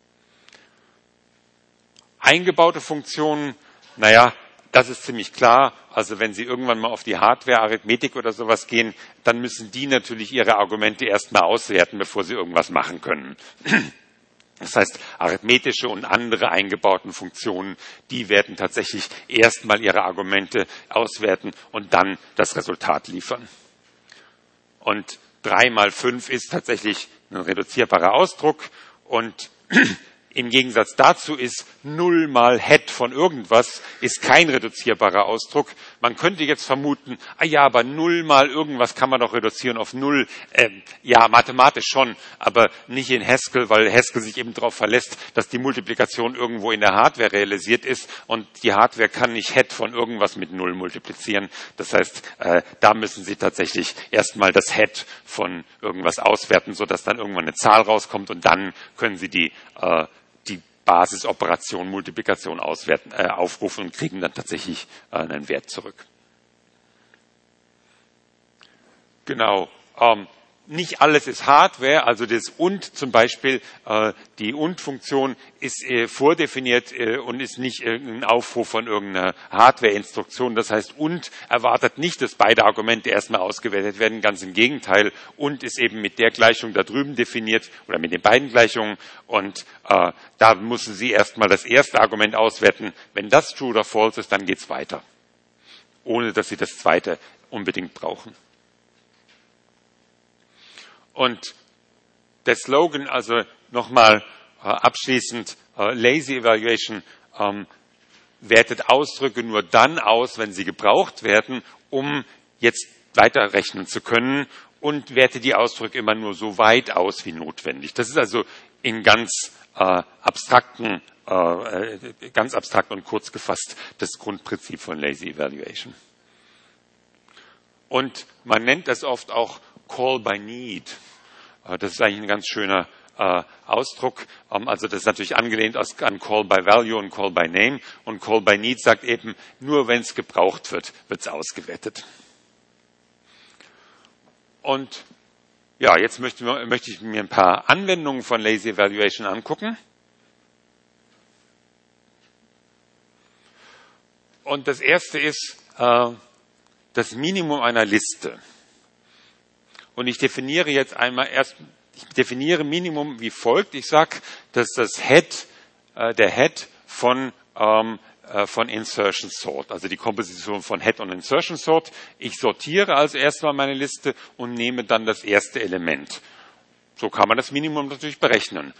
Eingebaute Funktionen, das ist ziemlich klar. Also wenn Sie irgendwann mal auf die Hardware, Arithmetik oder sowas gehen, dann müssen die natürlich ihre Argumente erstmal auswerten, bevor sie irgendwas machen können. Das heißt, arithmetische und andere eingebauten Funktionen, die werden tatsächlich erstmal ihre Argumente auswerten und dann das Resultat liefern. Und 3 mal 5 ist tatsächlich ein reduzierbarer Ausdruck und im Gegensatz dazu ist 0 mal head von irgendwas ist kein reduzierbarer Ausdruck. Man könnte jetzt vermuten, aber 0 mal irgendwas kann man doch reduzieren auf 0. Ja, mathematisch schon, aber nicht in Haskell, weil Haskell sich eben darauf verlässt, dass die Multiplikation irgendwo in der Hardware realisiert ist und die Hardware kann nicht head von irgendwas mit 0 multiplizieren. Das heißt, da müssen Sie tatsächlich erstmal das head von irgendwas auswerten, sodass dann irgendwann eine Zahl rauskommt und dann können Sie die Basisoperation, Multiplikation aufrufen und kriegen dann tatsächlich einen Wert zurück. Genau. Nicht alles ist Hardware, also das und zum Beispiel, die und-Funktion ist vordefiniert und ist nicht ein Aufruf von irgendeiner Hardware-Instruktion. Das heißt, und erwartet nicht, dass beide Argumente erstmal ausgewertet werden. Ganz im Gegenteil. Und ist eben mit der Gleichung da drüben definiert oder mit den beiden Gleichungen. Und da müssen Sie erstmal das erste Argument auswerten. Wenn das true oder false ist, dann geht's weiter. Ohne dass Sie das zweite unbedingt brauchen. Und der Slogan, also nochmal abschließend, Lazy Evaluation wertet Ausdrücke nur dann aus, wenn sie gebraucht werden, um jetzt weiterrechnen zu können und wertet die Ausdrücke immer nur so weit aus wie notwendig. Das ist also in ganz abstrakten ganz abstrakt und kurz gefasst das Grundprinzip von Lazy Evaluation. Und man nennt das oft auch Call by Need. Das ist eigentlich ein ganz schöner Ausdruck. Also das ist natürlich angelehnt an Call by Value und Call by Name. Und Call by Need sagt eben, nur wenn es gebraucht wird, wird es ausgewertet. Und ja, jetzt möchte ich mir ein paar Anwendungen von Lazy Evaluation angucken. Und das erste ist das Minimum einer Liste. Und ich definiere jetzt einmal ich definiere Minimum wie folgt. Ich sage, dass das der Head von Insertion Sort, also die Komposition von Head und Insertion Sort. Ich sortiere also erstmal meine Liste und nehme dann das erste Element. So kann man das Minimum natürlich berechnen.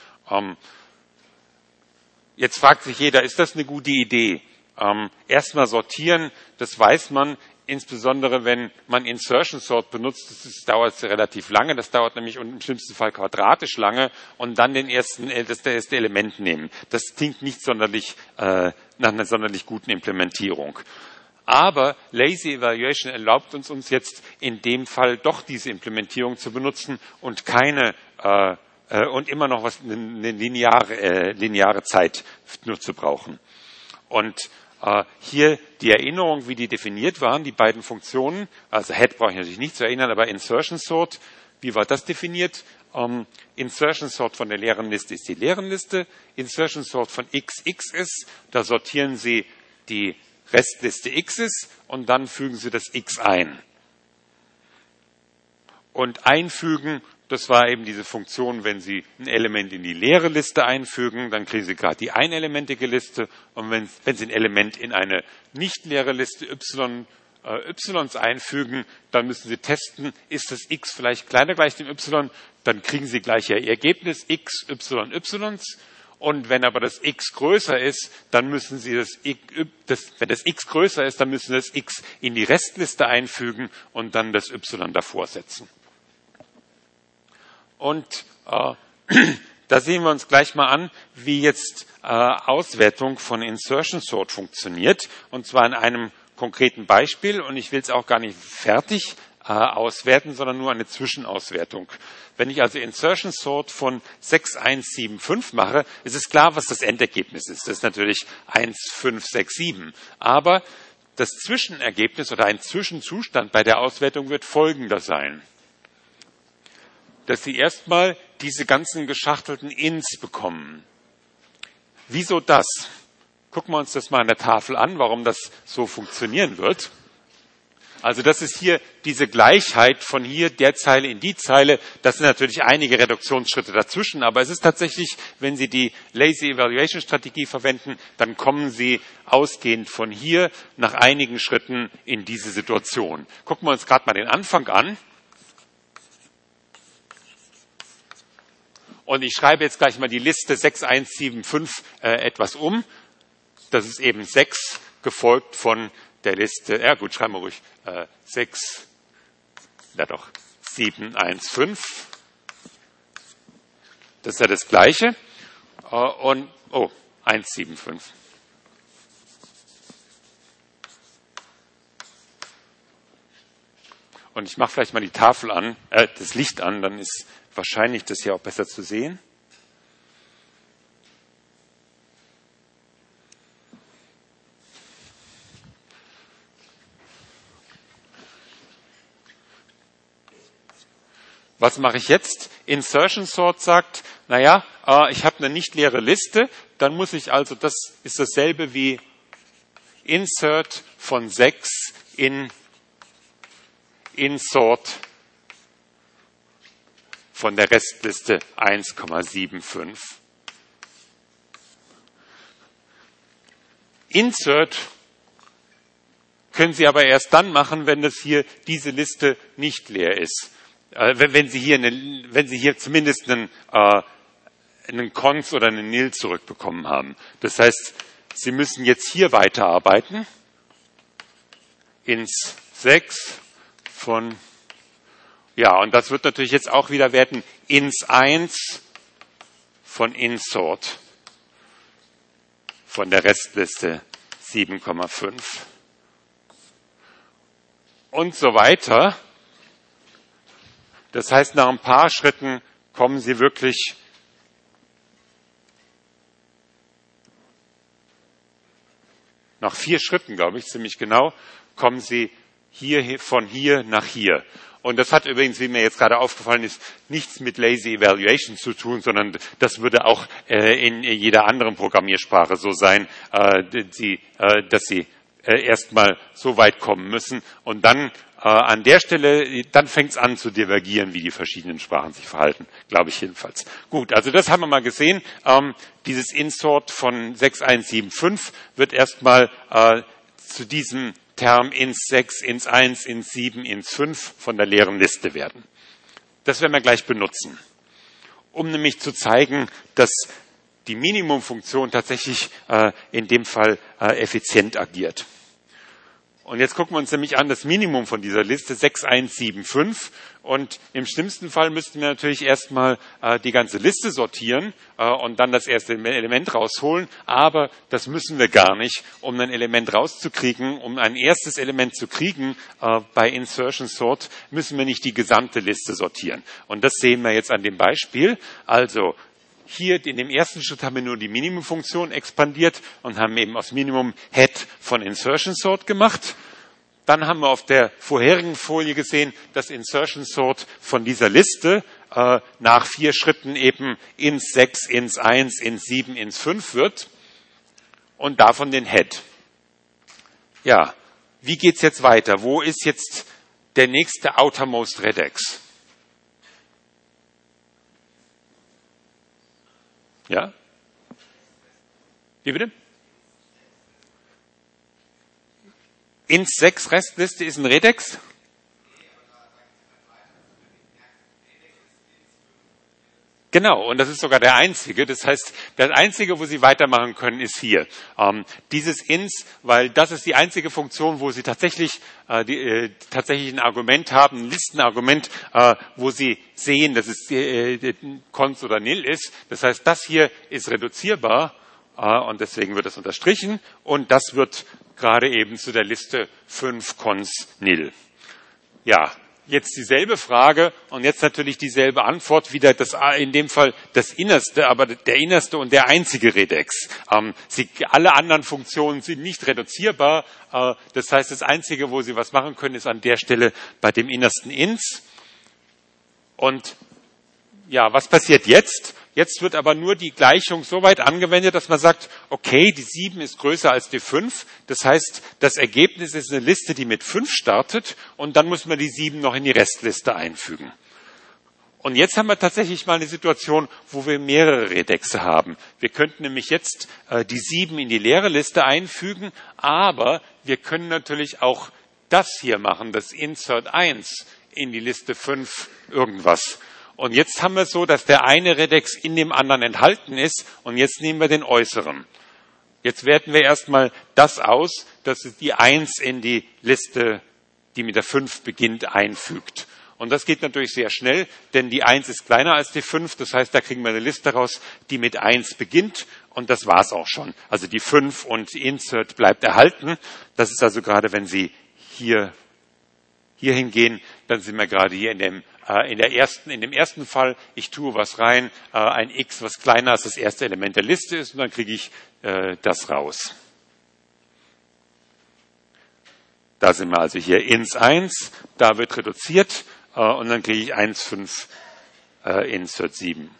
Jetzt fragt sich jeder, ist das eine gute Idee? Erstmal sortieren, das weiß man, insbesondere wenn man Insertion Sort benutzt, das dauert relativ lange, das dauert nämlich im schlimmsten Fall quadratisch lange und dann das erste Element nehmen. Das klingt nicht sonderlich nach einer sonderlich guten Implementierung. Aber Lazy Evaluation erlaubt uns jetzt in dem Fall doch diese Implementierung zu benutzen und und immer noch eine lineare Zeit nur zu brauchen. Und hier die Erinnerung, wie die definiert waren, die beiden Funktionen, also Head brauche ich natürlich nicht zu erinnern, aber Insertion Sort, wie war das definiert? Insertion Sort von der leeren Liste ist die leeren Liste, Insertion Sort von XX ist, da sortieren Sie die Restliste X's und dann fügen Sie das X ein. Und einfügen, das war eben diese Funktion, wenn Sie ein Element in die leere Liste einfügen, dann kriegen Sie gerade die einelementige Liste. Und wenn Sie ein Element in eine nicht leere Liste Ys einfügen, dann müssen Sie testen, ist das X vielleicht kleiner gleich dem Y, dann kriegen Sie gleich Ihr Ergebnis X, Y, Ys. Und wenn aber das X größer ist, dann müssen Sie wenn das X größer ist, dann müssen Sie das X in die Restliste einfügen und dann das Y davor setzen. Und da sehen wir uns gleich mal an, wie jetzt Auswertung von Insertion Sort funktioniert. Und zwar in einem konkreten Beispiel. Und ich will es auch gar nicht fertig auswerten, sondern nur eine Zwischenauswertung. Wenn ich also Insertion Sort von 6175 mache, ist es klar, was das Endergebnis ist. Das ist natürlich 1567. Aber das Zwischenergebnis oder ein Zwischenzustand bei der Auswertung wird folgender sein. Dass Sie erstmal diese ganzen geschachtelten Ins bekommen. Wieso das? Gucken wir uns das mal an der Tafel an, warum das so funktionieren wird. Also das ist hier diese Gleichheit von hier der Zeile in die Zeile. Das sind natürlich einige Reduktionsschritte dazwischen, aber es ist tatsächlich, wenn Sie die Lazy Evaluation Strategie verwenden, dann kommen Sie ausgehend von hier nach einigen Schritten in diese Situation. Gucken wir uns gerade mal den Anfang an. Und ich schreibe jetzt gleich mal die Liste 6175 etwas um. Das ist eben 6, gefolgt von der Liste, ja gut, schreiben wir ruhig, 715. Das ist ja das Gleiche. Und, 175. Und ich mache vielleicht mal die Tafel an, das Licht an, dann ist wahrscheinlich das hier auch besser zu sehen. Was mache ich jetzt? Insertion Sort sagt, naja, ich habe eine nicht leere Liste, dann muss ich also, das ist dasselbe wie Insert von 6 in Insort von der Restliste 1,75. Insert können Sie aber erst dann machen, wenn das hier diese Liste nicht leer ist. Wenn Sie hier zumindest einen Cons oder einen Nil zurückbekommen haben. Das heißt, Sie müssen jetzt hier weiterarbeiten. Ins 6 von, ja, und das wird natürlich jetzt auch wieder werden ins 1 von Insort von der Restliste 7,5. Und so weiter. Das heißt, nach ein paar Schritten kommen Sie wirklich nach 4 Schritten, glaube ich, ziemlich genau, kommen Sie von hier nach hier. Und das hat übrigens, wie mir jetzt gerade aufgefallen ist, nichts mit Lazy Evaluation zu tun, sondern das würde auch in jeder anderen Programmiersprache so sein, dass Sie erstmal so weit kommen müssen und dann an der Stelle, dann fängt es an zu divergieren, wie die verschiedenen Sprachen sich verhalten, glaube ich jedenfalls. Gut, also das haben wir mal gesehen. Dieses Insort von 6175 wird erstmal zu diesem Term ins 6, ins 1, ins 7, ins 5 von der leeren Liste werden. Das werden wir gleich benutzen, um nämlich zu zeigen, dass die Minimumfunktion tatsächlich in dem Fall effizient agiert. Und jetzt gucken wir uns nämlich an das Minimum von dieser Liste 6175 und im schlimmsten Fall müssten wir natürlich erstmal die ganze Liste sortieren und dann das erste Element rausholen, aber das müssen wir gar nicht, um ein Element rauszukriegen, um ein erstes Element zu kriegen bei Insertion Sort, müssen wir nicht die gesamte Liste sortieren. Und das sehen wir jetzt an dem Beispiel. Also hier in dem ersten Schritt haben wir nur die Minimumfunktion expandiert und haben eben aus Minimum Head von Insertion Sort gemacht. Dann haben wir auf der vorherigen Folie gesehen, dass Insertion Sort von dieser Liste nach 4 Schritten eben ins 6, ins 1, ins 7, ins 5 wird und davon den Head. Ja, wie geht's jetzt weiter? Wo ist jetzt der nächste Outermost Regex? Ja? Wie bitte? Ins 6 Restliste ist ein Regex? Genau, und das ist sogar der einzige. Das heißt, das einzige, wo Sie weitermachen können, ist hier. Dieses ins, weil das ist die einzige Funktion, wo Sie tatsächlich tatsächlich ein Argument haben, ein Listenargument, wo Sie sehen, dass es const oder nil ist. Das heißt, das hier ist reduzierbar und deswegen wird das unterstrichen und das wird gerade eben zu der Liste 5 const nil. Ja. Jetzt dieselbe Frage und jetzt natürlich dieselbe Antwort, wieder in dem Fall das Innerste, aber der innerste und der einzige Regex. Alle anderen Funktionen sind nicht reduzierbar. Das heißt, das Einzige, wo Sie was machen können, ist an der Stelle bei dem innersten ins. Und ja, was passiert jetzt? Jetzt wird aber nur die Gleichung so weit angewendet, dass man sagt, okay, die 7 ist größer als die 5. Das heißt, das Ergebnis ist eine Liste, die mit 5 startet und dann muss man die 7 noch in die Restliste einfügen. Und jetzt haben wir tatsächlich mal eine Situation, wo wir mehrere Regexe haben. Wir könnten nämlich jetzt die 7 in die leere Liste einfügen, aber wir können natürlich auch das hier machen, das Insert 1 in die Liste 5 irgendwas. Und jetzt haben wir es so, dass der eine Regex in dem anderen enthalten ist und jetzt nehmen wir den äußeren. Jetzt werten wir erstmal das aus, dass es die 1 in die Liste, die mit der 5 beginnt, einfügt. Und das geht natürlich sehr schnell, denn die 1 ist kleiner als die 5, das heißt, da kriegen wir eine Liste raus, die mit 1 beginnt und das war's auch schon. Also die 5 und Insert bleibt erhalten. Das ist also gerade, wenn Sie hier hingehen, dann sind wir gerade hier in dem ersten Fall, ich tue was rein, ein x, was kleiner als das erste Element der Liste ist, und dann kriege ich das raus. Da sind wir also hier ins 1, da wird reduziert und dann kriege ich 1,5 Insert 7.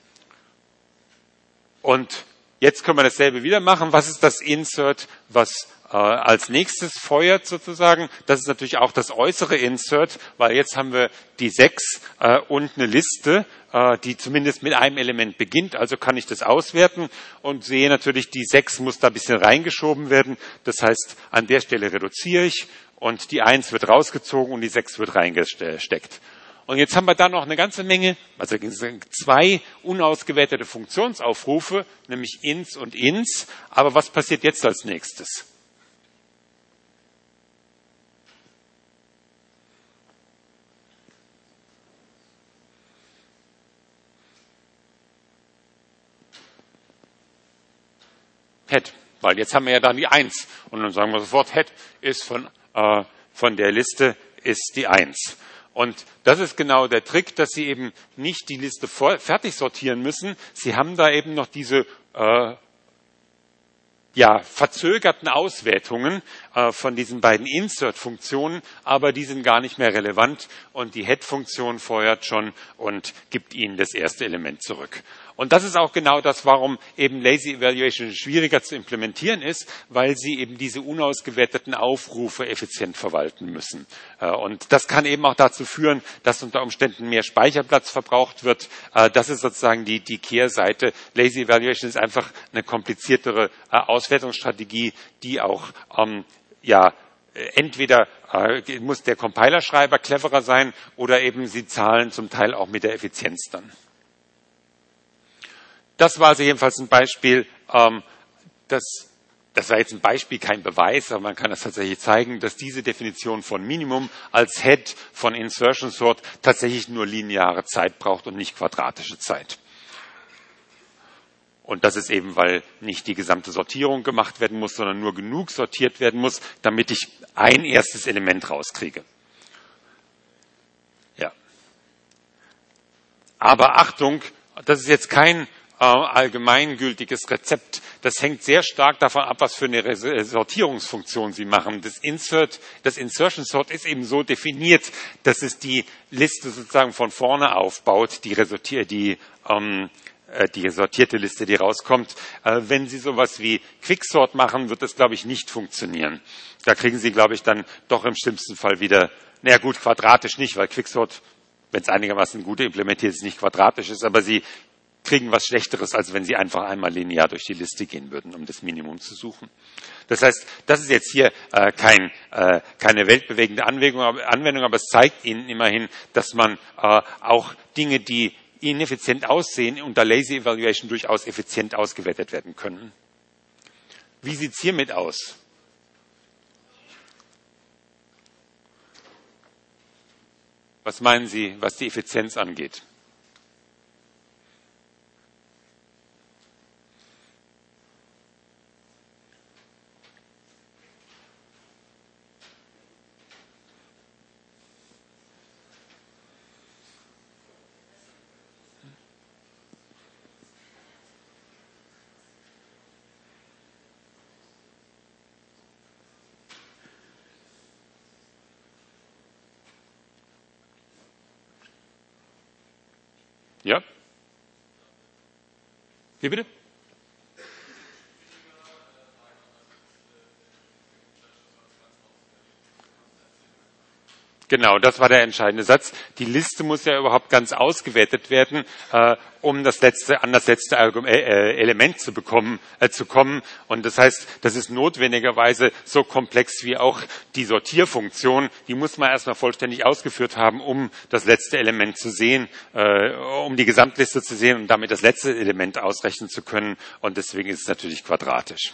Und jetzt können wir dasselbe wieder machen. Was ist das Insert, was als nächstes feuert sozusagen? Das ist natürlich auch das äußere Insert, weil jetzt haben wir die 6 und eine Liste, die zumindest mit einem Element beginnt. Also kann ich das auswerten und sehe natürlich, die 6 muss da ein bisschen reingeschoben werden. Das heißt, an der Stelle reduziere ich und die 1 wird rausgezogen und die 6 wird reingesteckt. Und jetzt haben wir da noch eine ganze Menge, also 2 unausgewertete Funktionsaufrufe, nämlich ins und ins. Aber was passiert jetzt als nächstes? Head. Weil jetzt haben wir ja dann die 1. Und dann sagen wir sofort, Head ist von der Liste ist die 1. Und das ist genau der Trick, dass Sie eben nicht die Liste fertig sortieren müssen. Sie haben da eben noch diese verzögerten Auswertungen von diesen beiden Insert-Funktionen, aber die sind gar nicht mehr relevant und die Head-Funktion feuert schon und gibt Ihnen das erste Element zurück. Und das ist auch genau das, warum eben Lazy Evaluation schwieriger zu implementieren ist, weil Sie eben diese unausgewerteten Aufrufe effizient verwalten müssen. Und das kann eben auch dazu führen, dass unter Umständen mehr Speicherplatz verbraucht wird. Das ist sozusagen die Kehrseite. Lazy Evaluation ist einfach eine kompliziertere Auswertungsstrategie, die auch entweder muss der Compilerschreiber cleverer sein oder eben Sie zahlen zum Teil auch mit der Effizienz dann. Das war also jedenfalls ein Beispiel, das war jetzt ein Beispiel, kein Beweis, aber man kann das tatsächlich zeigen, dass diese Definition von Minimum als Head von Insertion Sort tatsächlich nur lineare Zeit braucht und nicht quadratische Zeit. Und das ist eben, weil nicht die gesamte Sortierung gemacht werden muss, sondern nur genug sortiert werden muss, damit ich ein erstes Element rauskriege. Ja. Aber Achtung, das ist jetzt kein allgemeingültiges Rezept. Das hängt sehr stark davon ab, was für eine Sortierungsfunktion Sie machen. Das Insertion Sort ist eben so definiert, dass es die Liste sozusagen von vorne aufbaut, die sortierte Liste, die rauskommt. Wenn Sie sowas wie Quicksort machen, wird das, glaube ich, nicht funktionieren. Da kriegen Sie, glaube ich, dann doch im schlimmsten Fall wieder, quadratisch nicht, weil Quicksort, wenn es einigermaßen gut implementiert ist, nicht quadratisch ist, aber Sie kriegen was Schlechteres, als wenn Sie einfach einmal linear durch die Liste gehen würden, um das Minimum zu suchen. Das heißt, das ist jetzt hier keine weltbewegende Anwendung, aber es zeigt Ihnen immerhin, dass man auch Dinge, die ineffizient aussehen, unter Lazy Evaluation durchaus effizient ausgewertet werden können. Wie sieht es hiermit aus? Was meinen Sie, was die Effizienz angeht? Ja? Wie bitte? Genau, das war der entscheidende Satz. Die Liste muss ja überhaupt ganz ausgewertet werden, um an das letzte Element zu kommen. Und das heißt, das ist notwendigerweise so komplex wie auch die Sortierfunktion. Die muss man erstmal vollständig ausgeführt haben, um das letzte Element zu sehen, um die Gesamtliste zu sehen und damit das letzte Element ausrechnen zu können. Und deswegen ist es natürlich quadratisch.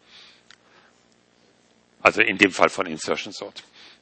Also in dem Fall von Insertion Sort.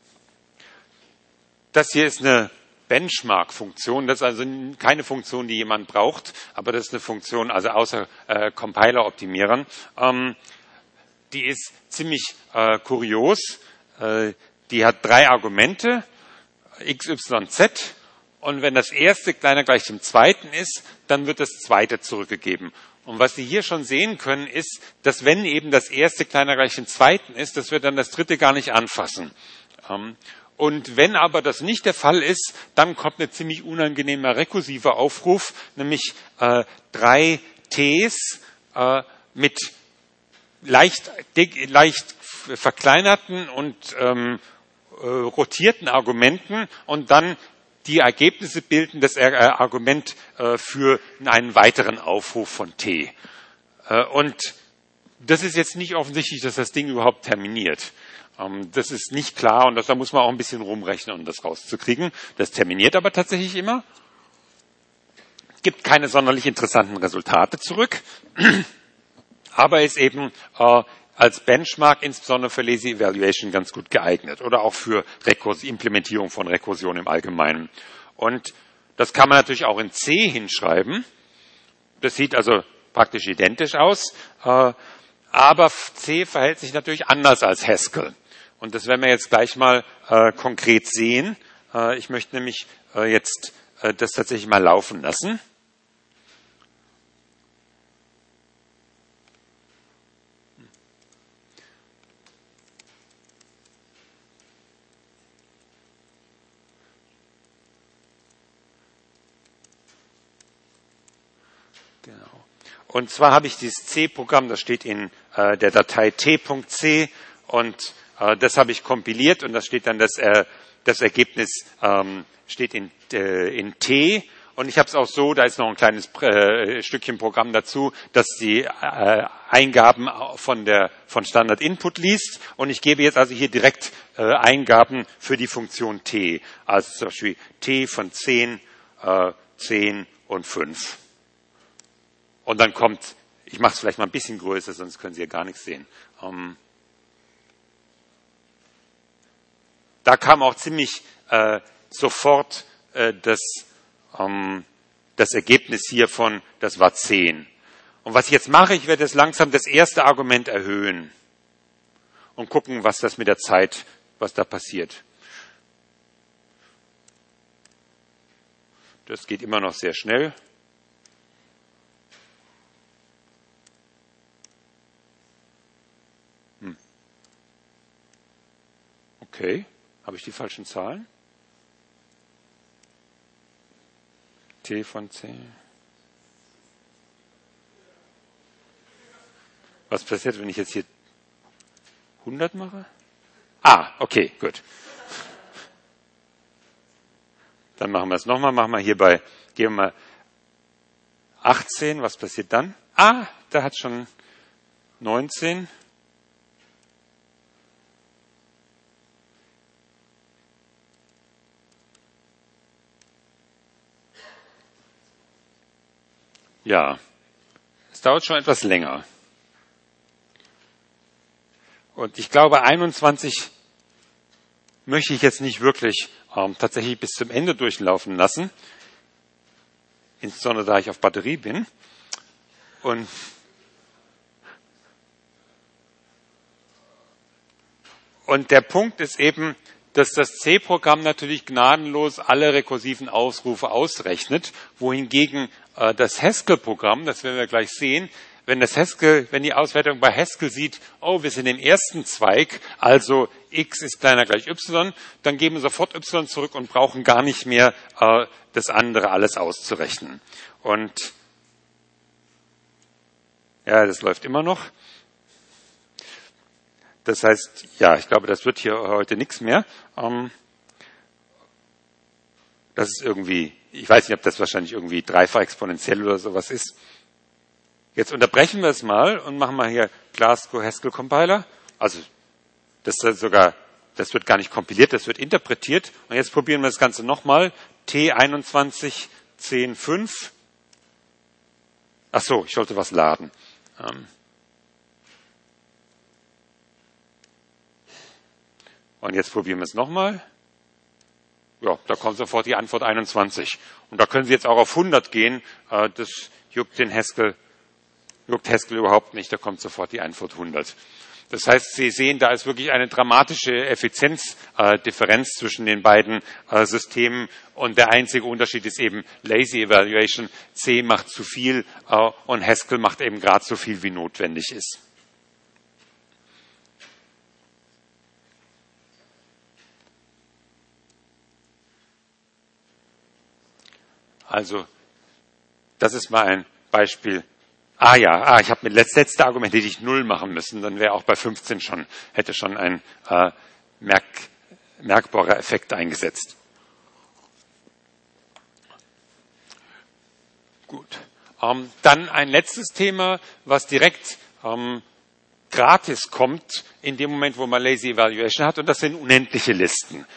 Das hier ist eine Benchmark-Funktion. Das ist also keine Funktion, die jemand braucht, aber das ist eine Funktion, also außer Compiler-Optimierern. Die ist ziemlich kurios. Die hat 3 Argumente, x, y, z. Und wenn das erste kleiner gleich dem zweiten ist, dann wird das zweite zurückgegeben. Und was Sie hier schon sehen können, ist, dass wenn eben das erste kleiner gleich dem zweiten ist, dass wir dann das dritte gar nicht anfassen. Und wenn aber das nicht der Fall ist, dann kommt ein ziemlich unangenehmer rekursiver Aufruf, nämlich 3 Ts mit leicht verkleinerten und rotierten Argumenten und dann die Ergebnisse bilden das Argument für einen weiteren Aufruf von T. Und das ist jetzt nicht offensichtlich, dass das Ding überhaupt terminiert. Das ist nicht klar und da muss man auch ein bisschen rumrechnen, um das rauszukriegen. Das terminiert aber tatsächlich immer. Gibt keine sonderlich interessanten Resultate zurück, aber ist eben als Benchmark insbesondere für Lazy Evaluation ganz gut geeignet oder auch für Implementierung von Rekursion im Allgemeinen. Und das kann man natürlich auch in C hinschreiben. Das sieht also praktisch identisch aus. Aber C verhält sich natürlich anders als Haskell. Und das werden wir jetzt gleich mal konkret sehen. Ich möchte nämlich jetzt das tatsächlich mal laufen lassen. Genau. Und zwar habe ich dieses C-Programm, das steht in der Datei t.c und das habe ich kompiliert und da steht dann das Ergebnis steht in T und ich habe es auch so, da ist noch ein kleines Stückchen Programm dazu, dass die Eingaben von Standard Input liest und ich gebe jetzt also hier direkt Eingaben für die Funktion T, also zum Beispiel T von 10, 10 und 5. Und dann kommt, ich mache es vielleicht mal ein bisschen größer, sonst können Sie ja gar nichts sehen. Da kam auch ziemlich sofort das Ergebnis hiervon, das war 10. Und was ich jetzt mache, ich werde jetzt langsam das erste Argument erhöhen und gucken, was das mit der Zeit, was da passiert. Das geht immer noch sehr schnell. Okay, habe ich die falschen Zahlen? T von 10. Was passiert, wenn ich jetzt hier 100 mache? Ah, okay, gut. Dann machen wir es nochmal. Machen wir hierbei, geben wir 18. Was passiert dann? Ah, da hat schon 19. Ja, es dauert schon etwas länger. Und ich glaube, 21 möchte ich jetzt nicht wirklich tatsächlich bis zum Ende durchlaufen lassen, insbesondere da ich auf Batterie bin. Und der Punkt ist eben, dass das C-Programm natürlich gnadenlos alle rekursiven Ausrufe ausrechnet, wohingegen das Haskell-Programm, das werden wir gleich sehen, wenn die Auswertung bei Haskell sieht, oh, wir sind im ersten Zweig, also x ist kleiner gleich y, dann geben wir sofort y zurück und brauchen gar nicht mehr das andere alles auszurechnen. Und ja, das läuft immer noch. Das heißt, ja, ich glaube, das wird hier heute nichts mehr. Das ist irgendwie, ich weiß nicht, ob das wahrscheinlich irgendwie dreifach exponentiell oder sowas ist. Jetzt unterbrechen wir es mal und machen mal hier Glasgow Haskell Compiler. Also das wird gar nicht kompiliert, das wird interpretiert. Und jetzt probieren wir das Ganze nochmal. T21 10.5. Ach so, ich sollte was laden. Und jetzt probieren wir es nochmal. Ja, da kommt sofort die Antwort 21. Und da können Sie jetzt auch auf 100 gehen. Das juckt Haskell überhaupt nicht. Da kommt sofort die Antwort 100. Das heißt, Sie sehen, da ist wirklich eine dramatische Effizienzdifferenz zwischen den beiden Systemen. Und der einzige Unterschied ist eben Lazy Evaluation. C macht zu viel und Haskell macht eben gerade so viel, wie notwendig ist. Also, das ist mal ein Beispiel. Ich habe mit letzte Argument hätte ich 0 machen müssen, dann wäre auch bei 15 hätte schon ein merkbarer Effekt eingesetzt. Gut. Dann ein letztes Thema, was direkt gratis kommt, in dem Moment, wo man Lazy Evaluation hat, und das sind unendliche Listen.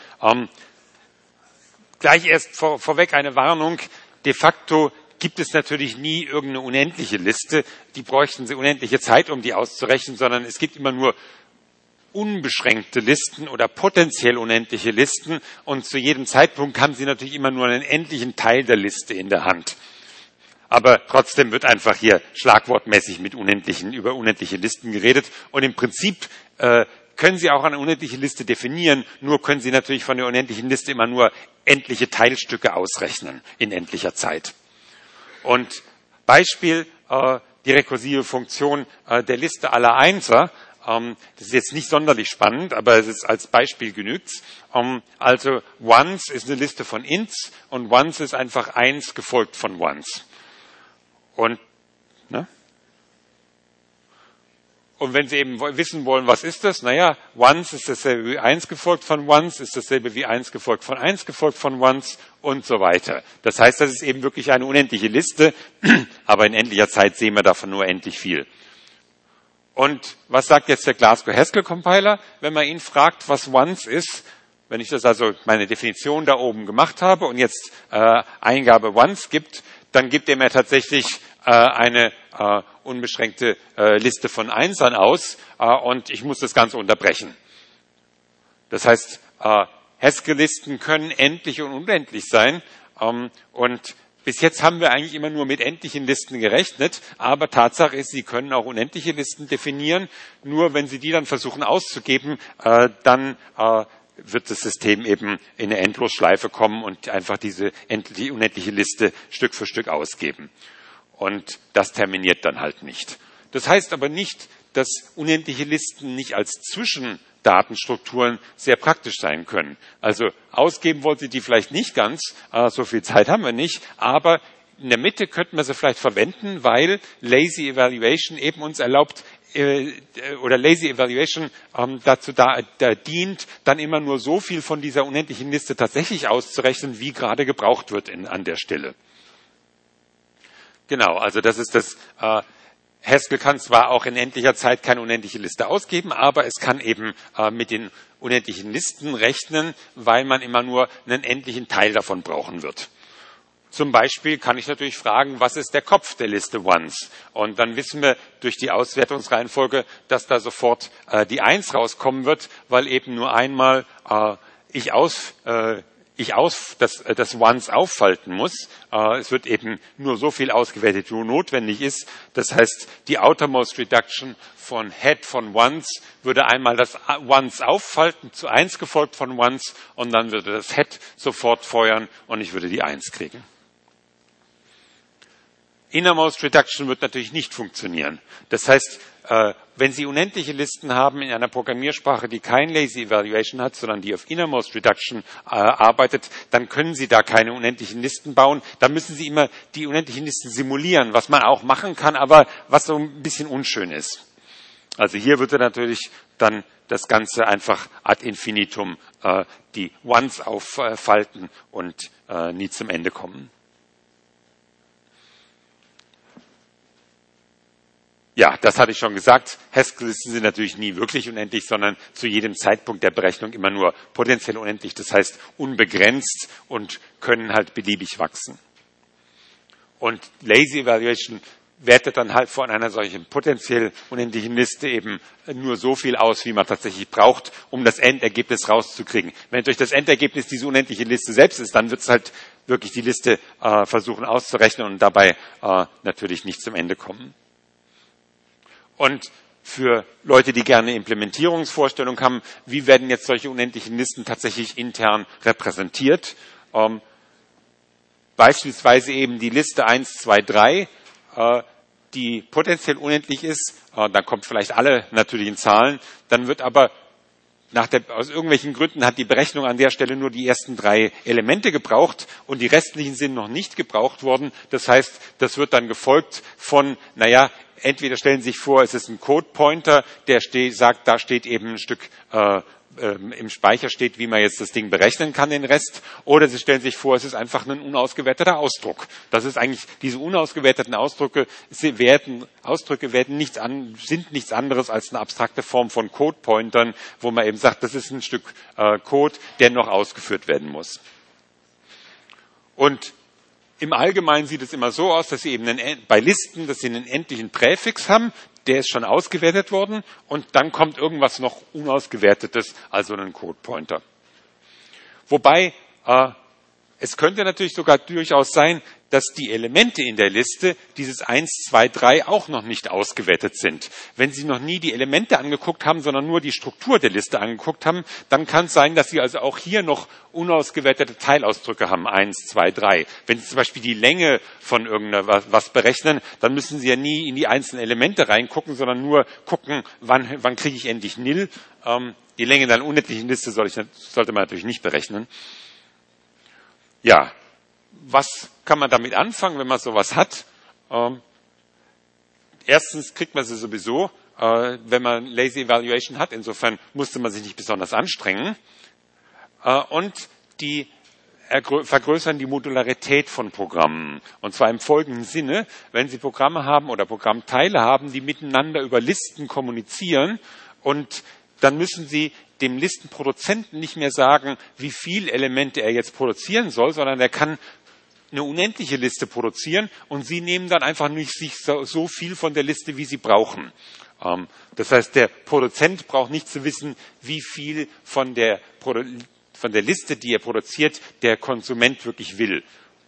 Gleich erst vorweg eine Warnung. De facto gibt es natürlich nie irgendeine unendliche Liste. Die bräuchten Sie unendliche Zeit, um die auszurechnen, sondern es gibt immer nur unbeschränkte Listen oder potenziell unendliche Listen. Und zu jedem Zeitpunkt haben Sie natürlich immer nur einen endlichen Teil der Liste in der Hand. Aber trotzdem wird einfach hier schlagwortmäßig über unendliche Listen geredet. Und im Prinzip können Sie auch eine unendliche Liste definieren, nur können Sie natürlich von der unendlichen Liste immer nur endliche Teilstücke ausrechnen in endlicher Zeit. Und Beispiel, die rekursive Funktion der Liste aller Einser. Das ist jetzt nicht sonderlich spannend, aber es ist als Beispiel genügt's. Also Ones ist eine Liste von Ints und Ones ist einfach 1 gefolgt von Ones. Und wenn Sie eben wissen wollen, was ist das? Naja, Ones ist dasselbe wie 1 gefolgt von Ones, ist dasselbe wie 1 gefolgt von 1 gefolgt von Ones und so weiter. Das heißt, das ist eben wirklich eine unendliche Liste, aber in endlicher Zeit sehen wir davon nur endlich viel. Und was sagt jetzt der Glasgow-Haskell-Compiler, wenn man ihn fragt, was Ones ist? Wenn ich das also meine Definition da oben gemacht habe und jetzt Eingabe Ones gibt, dann gibt er mir tatsächlich eine unbeschränkte Liste von Einsern aus und ich muss das Ganze unterbrechen. Das heißt, Haskell-Listen können endlich und unendlich sein und bis jetzt haben wir eigentlich immer nur mit endlichen Listen gerechnet, aber Tatsache ist, Sie können auch unendliche Listen definieren. Nur wenn Sie die dann versuchen auszugeben, dann wird das System eben in eine Endlosschleife kommen und einfach die unendliche Liste Stück für Stück ausgeben. Und das terminiert dann halt nicht. Das heißt aber nicht, dass unendliche Listen nicht als Zwischendatenstrukturen sehr praktisch sein können. Also ausgeben wollen Sie die vielleicht nicht ganz, so viel Zeit haben wir nicht, aber in der Mitte könnten wir sie vielleicht verwenden, weil Lazy Evaluation eben uns erlaubt, oder Lazy Evaluation dazu dient, dann immer nur so viel von dieser unendlichen Liste tatsächlich auszurechnen, wie gerade gebraucht wird an der Stelle. Genau, also das ist das. Haskell kann zwar auch in endlicher Zeit keine unendliche Liste ausgeben, aber es kann eben mit den unendlichen Listen rechnen, weil man immer nur einen endlichen Teil davon brauchen wird. Zum Beispiel kann ich natürlich fragen, was ist der Kopf der Liste Ones? Und dann wissen wir durch die Auswertungsreihenfolge, dass da sofort die 1 rauskommen wird, weil eben nur einmal das Ones auffalten muss. Es wird eben nur so viel ausgewertet, wie notwendig ist. Das heißt, die Outermost Reduction von Head von Ones würde einmal das Ones auffalten, zu 1 gefolgt von Ones, und dann würde das Head sofort feuern und ich würde die 1 kriegen. Innermost Reduction wird natürlich nicht funktionieren. Das heißt, wenn Sie unendliche Listen haben in einer Programmiersprache, die kein Lazy Evaluation hat, sondern die auf Innermost Reduction arbeitet, dann können Sie da keine unendlichen Listen bauen. Da müssen Sie immer die unendlichen Listen simulieren, was man auch machen kann, aber was so ein bisschen unschön ist. Also hier würde natürlich dann das Ganze einfach ad infinitum die Ones auffalten und nie zum Ende kommen. Ja, das hatte ich schon gesagt. Haskell-Listen sind natürlich nie wirklich unendlich, sondern zu jedem Zeitpunkt der Berechnung immer nur potenziell unendlich, das heißt unbegrenzt, und können halt beliebig wachsen. Und Lazy Evaluation wertet dann halt von einer solchen potenziell unendlichen Liste eben nur so viel aus, wie man tatsächlich braucht, um das Endergebnis rauszukriegen. Wenn durch das Endergebnis diese unendliche Liste selbst ist, dann wird es halt wirklich die Liste versuchen auszurechnen und dabei natürlich nicht zum Ende kommen. Und für Leute, die gerne Implementierungsvorstellungen haben, wie werden jetzt solche unendlichen Listen tatsächlich intern repräsentiert? Beispielsweise eben die Liste 1, 2, 3, die potenziell unendlich ist, dann kommt vielleicht alle natürlichen Zahlen, dann wird aber aus irgendwelchen Gründen hat die Berechnung an der Stelle nur die ersten 3 Elemente gebraucht und die restlichen sind noch nicht gebraucht worden. Das heißt, das wird dann gefolgt von, entweder stellen Sie sich vor, es ist ein Code-Pointer, der sagt, da steht eben ein Stück im Speicher steht, wie man jetzt das Ding berechnen kann, den Rest. Oder Sie stellen sich vor, es ist einfach ein unausgewerteter Ausdruck. Das ist eigentlich, diese unausgewerteten Ausdrücke sind nichts anderes als eine abstrakte Form von Code-Pointern, wo man eben sagt, das ist ein Stück Code, der noch ausgeführt werden muss. Und im Allgemeinen sieht es immer so aus, dass Sie eben bei Listen, dass Sie einen endlichen Präfix haben, der ist schon ausgewertet worden, und dann kommt irgendwas noch Unausgewertetes, also einen Code-Pointer. Wobei Es könnte natürlich sogar durchaus sein, dass die Elemente in der Liste, dieses 1, 2, 3, auch noch nicht ausgewertet sind. Wenn Sie noch nie die Elemente angeguckt haben, sondern nur die Struktur der Liste angeguckt haben, dann kann es sein, dass Sie also auch hier noch unausgewertete Teilausdrücke haben, 1, 2, 3. Wenn Sie zum Beispiel die Länge von irgendwas berechnen, dann müssen Sie ja nie in die einzelnen Elemente reingucken, sondern nur gucken, wann kriege ich endlich Nil. Die Länge in einer unendlichen Liste sollte man natürlich nicht berechnen. Ja, was kann man damit anfangen, wenn man sowas hat? Erstens kriegt man sie sowieso, wenn man Lazy Evaluation hat. Insofern musste man sich nicht besonders anstrengen. Und die vergrößern die Modularität von Programmen. Und zwar im folgenden Sinne: Wenn Sie Programme haben oder Programmteile haben, die miteinander über Listen kommunizieren, und dann müssen Sie dem Listenproduzenten nicht mehr sagen, wie viele Elemente er jetzt produzieren soll, sondern er kann eine unendliche Liste produzieren und Sie nehmen dann einfach nicht sich so viel von der Liste, wie Sie brauchen. Das heißt, der Produzent braucht nicht zu wissen, wie viel von der Liste, die er produziert, der Konsument wirklich will.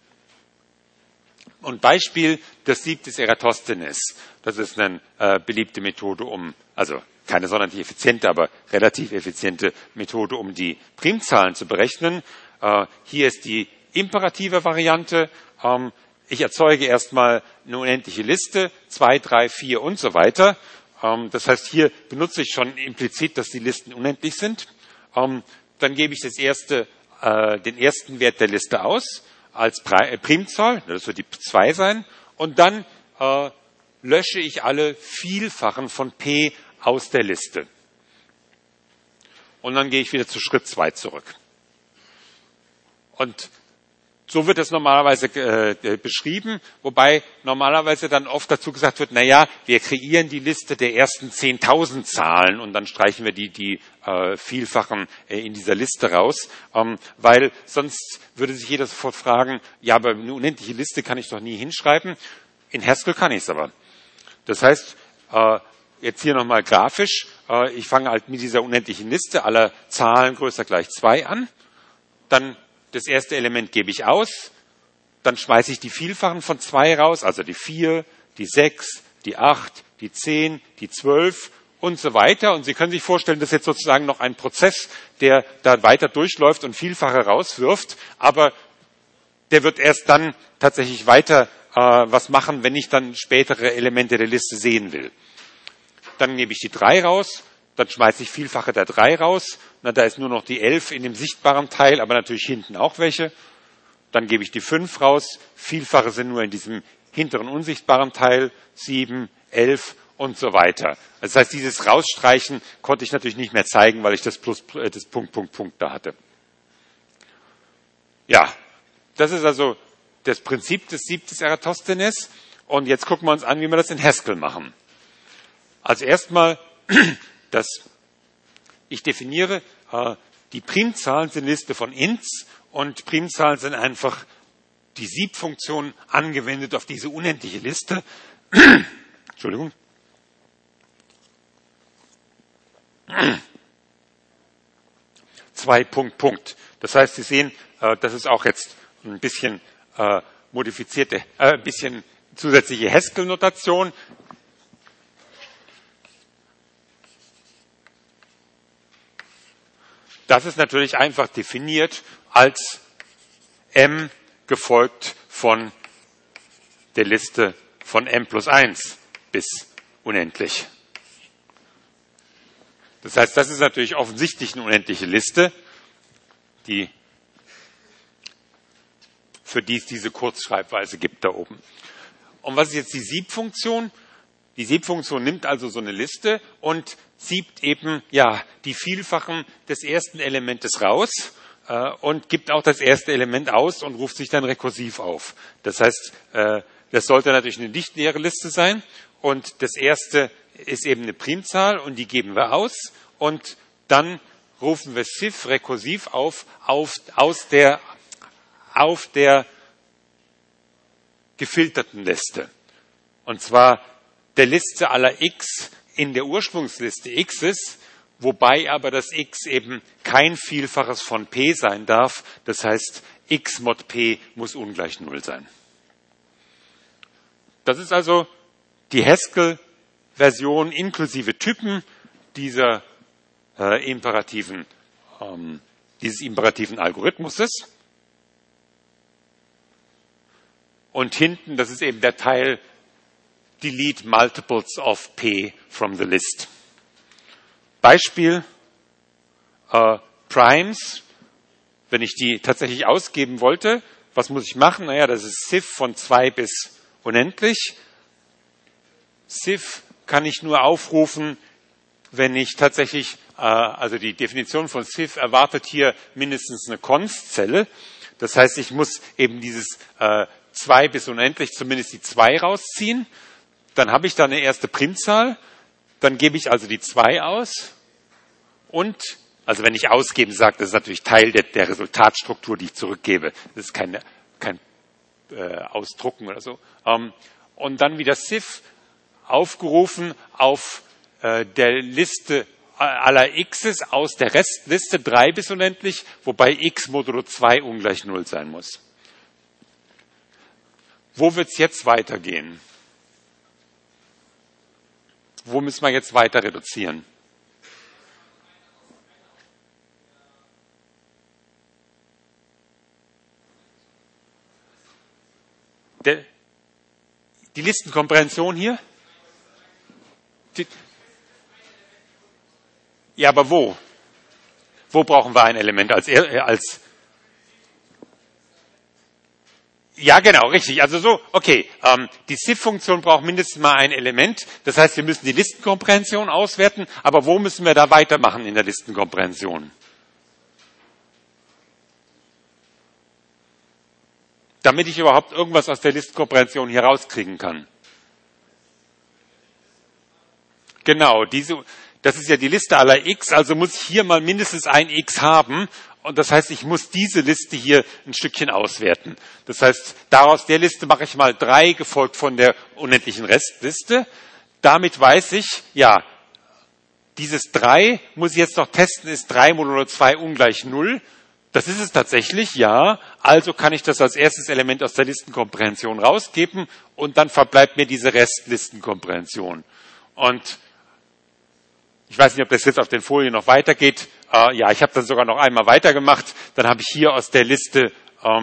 Und Beispiel, das Sieb des Eratosthenes. Das ist eine beliebte Methode, also keine sonderlich effiziente, aber relativ effiziente Methode, um die Primzahlen zu berechnen. Hier ist die imperative Variante. Ich erzeuge erstmal eine unendliche Liste, 2, 3, 4 und so weiter. Das heißt, hier benutze ich schon implizit, dass die Listen unendlich sind. Dann gebe ich den ersten Wert der Liste aus als Primzahl, das wird die 2 sein, und dann lösche ich alle Vielfachen von P aus der Liste. Und dann gehe ich wieder zu Schritt 2 zurück. Und so wird es normalerweise beschrieben, wobei normalerweise dann oft dazu gesagt wird, naja, wir kreieren die Liste der ersten 10.000 Zahlen und dann streichen wir die Vielfachen in dieser Liste raus, weil sonst würde sich jeder sofort fragen, ja, aber eine unendliche Liste kann ich doch nie hinschreiben. In Haskell kann ich es aber. Das heißt, jetzt hier nochmal grafisch, ich fange halt mit dieser unendlichen Liste aller Zahlen größer gleich 2 an, dann das erste Element gebe ich aus, dann schmeiße ich die Vielfachen von 2 raus, also die 4, die 6, die 8, die 10, die 12 und so weiter. Und Sie können sich vorstellen, das ist jetzt sozusagen noch ein Prozess, der da weiter durchläuft und Vielfache rauswirft, aber der wird erst dann tatsächlich weiter was machen, wenn ich dann spätere Elemente der Liste sehen will. Dann gebe ich die 3 raus, dann schmeiße ich Vielfache der 3 raus. Na, da ist nur noch die 11 in dem sichtbaren Teil, aber natürlich hinten auch welche. Dann gebe ich die 5 raus. Vielfache sind nur in diesem hinteren unsichtbaren Teil. 7, 11 und so weiter. Das heißt, dieses Rausstreichen konnte ich natürlich nicht mehr zeigen, weil ich das Punkt da hatte. Ja, das ist also das Prinzip des Sieb des Eratosthenes. Und jetzt gucken wir uns an, wie wir das in Haskell machen. Also erstmal, ich definiere, die Primzahlen sind eine Liste von Ints und Primzahlen sind einfach die Siebfunktion angewendet auf diese unendliche Liste. Entschuldigung. Zwei Punkt. Das heißt, Sie sehen, das ist auch jetzt ein bisschen modifizierte, ein bisschen zusätzliche Haskell-Notation. Das ist natürlich einfach definiert als m gefolgt von der Liste von m plus 1 bis unendlich. Das heißt, das ist natürlich offensichtlich eine unendliche Liste, für die es diese Kurzschreibweise gibt da oben. Und was ist jetzt die Siebfunktion? Die Siebfunktion nimmt also so eine Liste und siebt eben die Vielfachen des ersten Elementes raus und gibt auch das erste Element aus und ruft sich dann rekursiv auf. Das heißt, das sollte natürlich eine nichtleere Liste sein und das erste ist eben eine Primzahl und die geben wir aus und dann rufen wir Sift rekursiv auf der gefilterten Liste. Und zwar der Liste aller x in der Ursprungsliste x's, wobei aber das x eben kein Vielfaches von p sein darf. Das heißt, x mod p muss ungleich 0 sein. Das ist also die Haskell-Version inklusive Typen dieser dieses imperativen Algorithmuses. Und hinten, das ist eben der Teil delete multiples of p from the list. Beispiel, Primes, wenn ich die tatsächlich ausgeben wollte, was muss ich machen? Naja, das ist Ciff von 2 bis unendlich. Ciff kann ich nur aufrufen, wenn ich tatsächlich, also die Definition von Ciff erwartet hier mindestens eine Const-Zelle. Das heißt, ich muss eben dieses 2 bis unendlich zumindest die 2 rausziehen. Dann habe ich da eine erste Primzahl. Dann gebe ich also die 2 aus. Und, also wenn ich ausgeben sage, das ist natürlich Teil der Resultatstruktur, die ich zurückgebe. Das ist kein Ausdrucken oder so. Und dann wieder Ciff aufgerufen auf der Liste aller x's aus der Restliste 3 bis unendlich, wobei x modulo 2 ungleich 0 sein muss. Wo wird es jetzt weitergehen? Wo müssen wir jetzt weiter reduzieren? Die Listenkomprehension hier? Ja, aber wo? Wo brauchen wir ein Element als ja, genau, richtig. Also so, okay, die Ciff-Funktion braucht mindestens mal ein Element. Das heißt, wir müssen die Listenkomprehension auswerten. Aber wo müssen wir da weitermachen in der Listenkomprehension? Damit ich überhaupt irgendwas aus der Listenkomprehension hier rauskriegen kann. Genau, das ist ja die Liste aller x, also muss ich hier mal mindestens ein x haben. Und das heißt, ich muss diese Liste hier ein Stückchen auswerten. Das heißt, daraus der Liste mache ich mal 3, gefolgt von der unendlichen Restliste. Damit weiß ich, ja, dieses 3 muss ich jetzt noch testen, ist 3 modulo 2 ungleich 0. Das ist es tatsächlich, ja. Also kann ich das als erstes Element aus der Listenkomprehension rausgeben und dann verbleibt mir diese Restlistenkomprehension. Und ich weiß nicht, ob das jetzt auf den Folien noch weitergeht. Ja, ich habe dann sogar noch einmal weitergemacht. Dann habe ich hier aus der Liste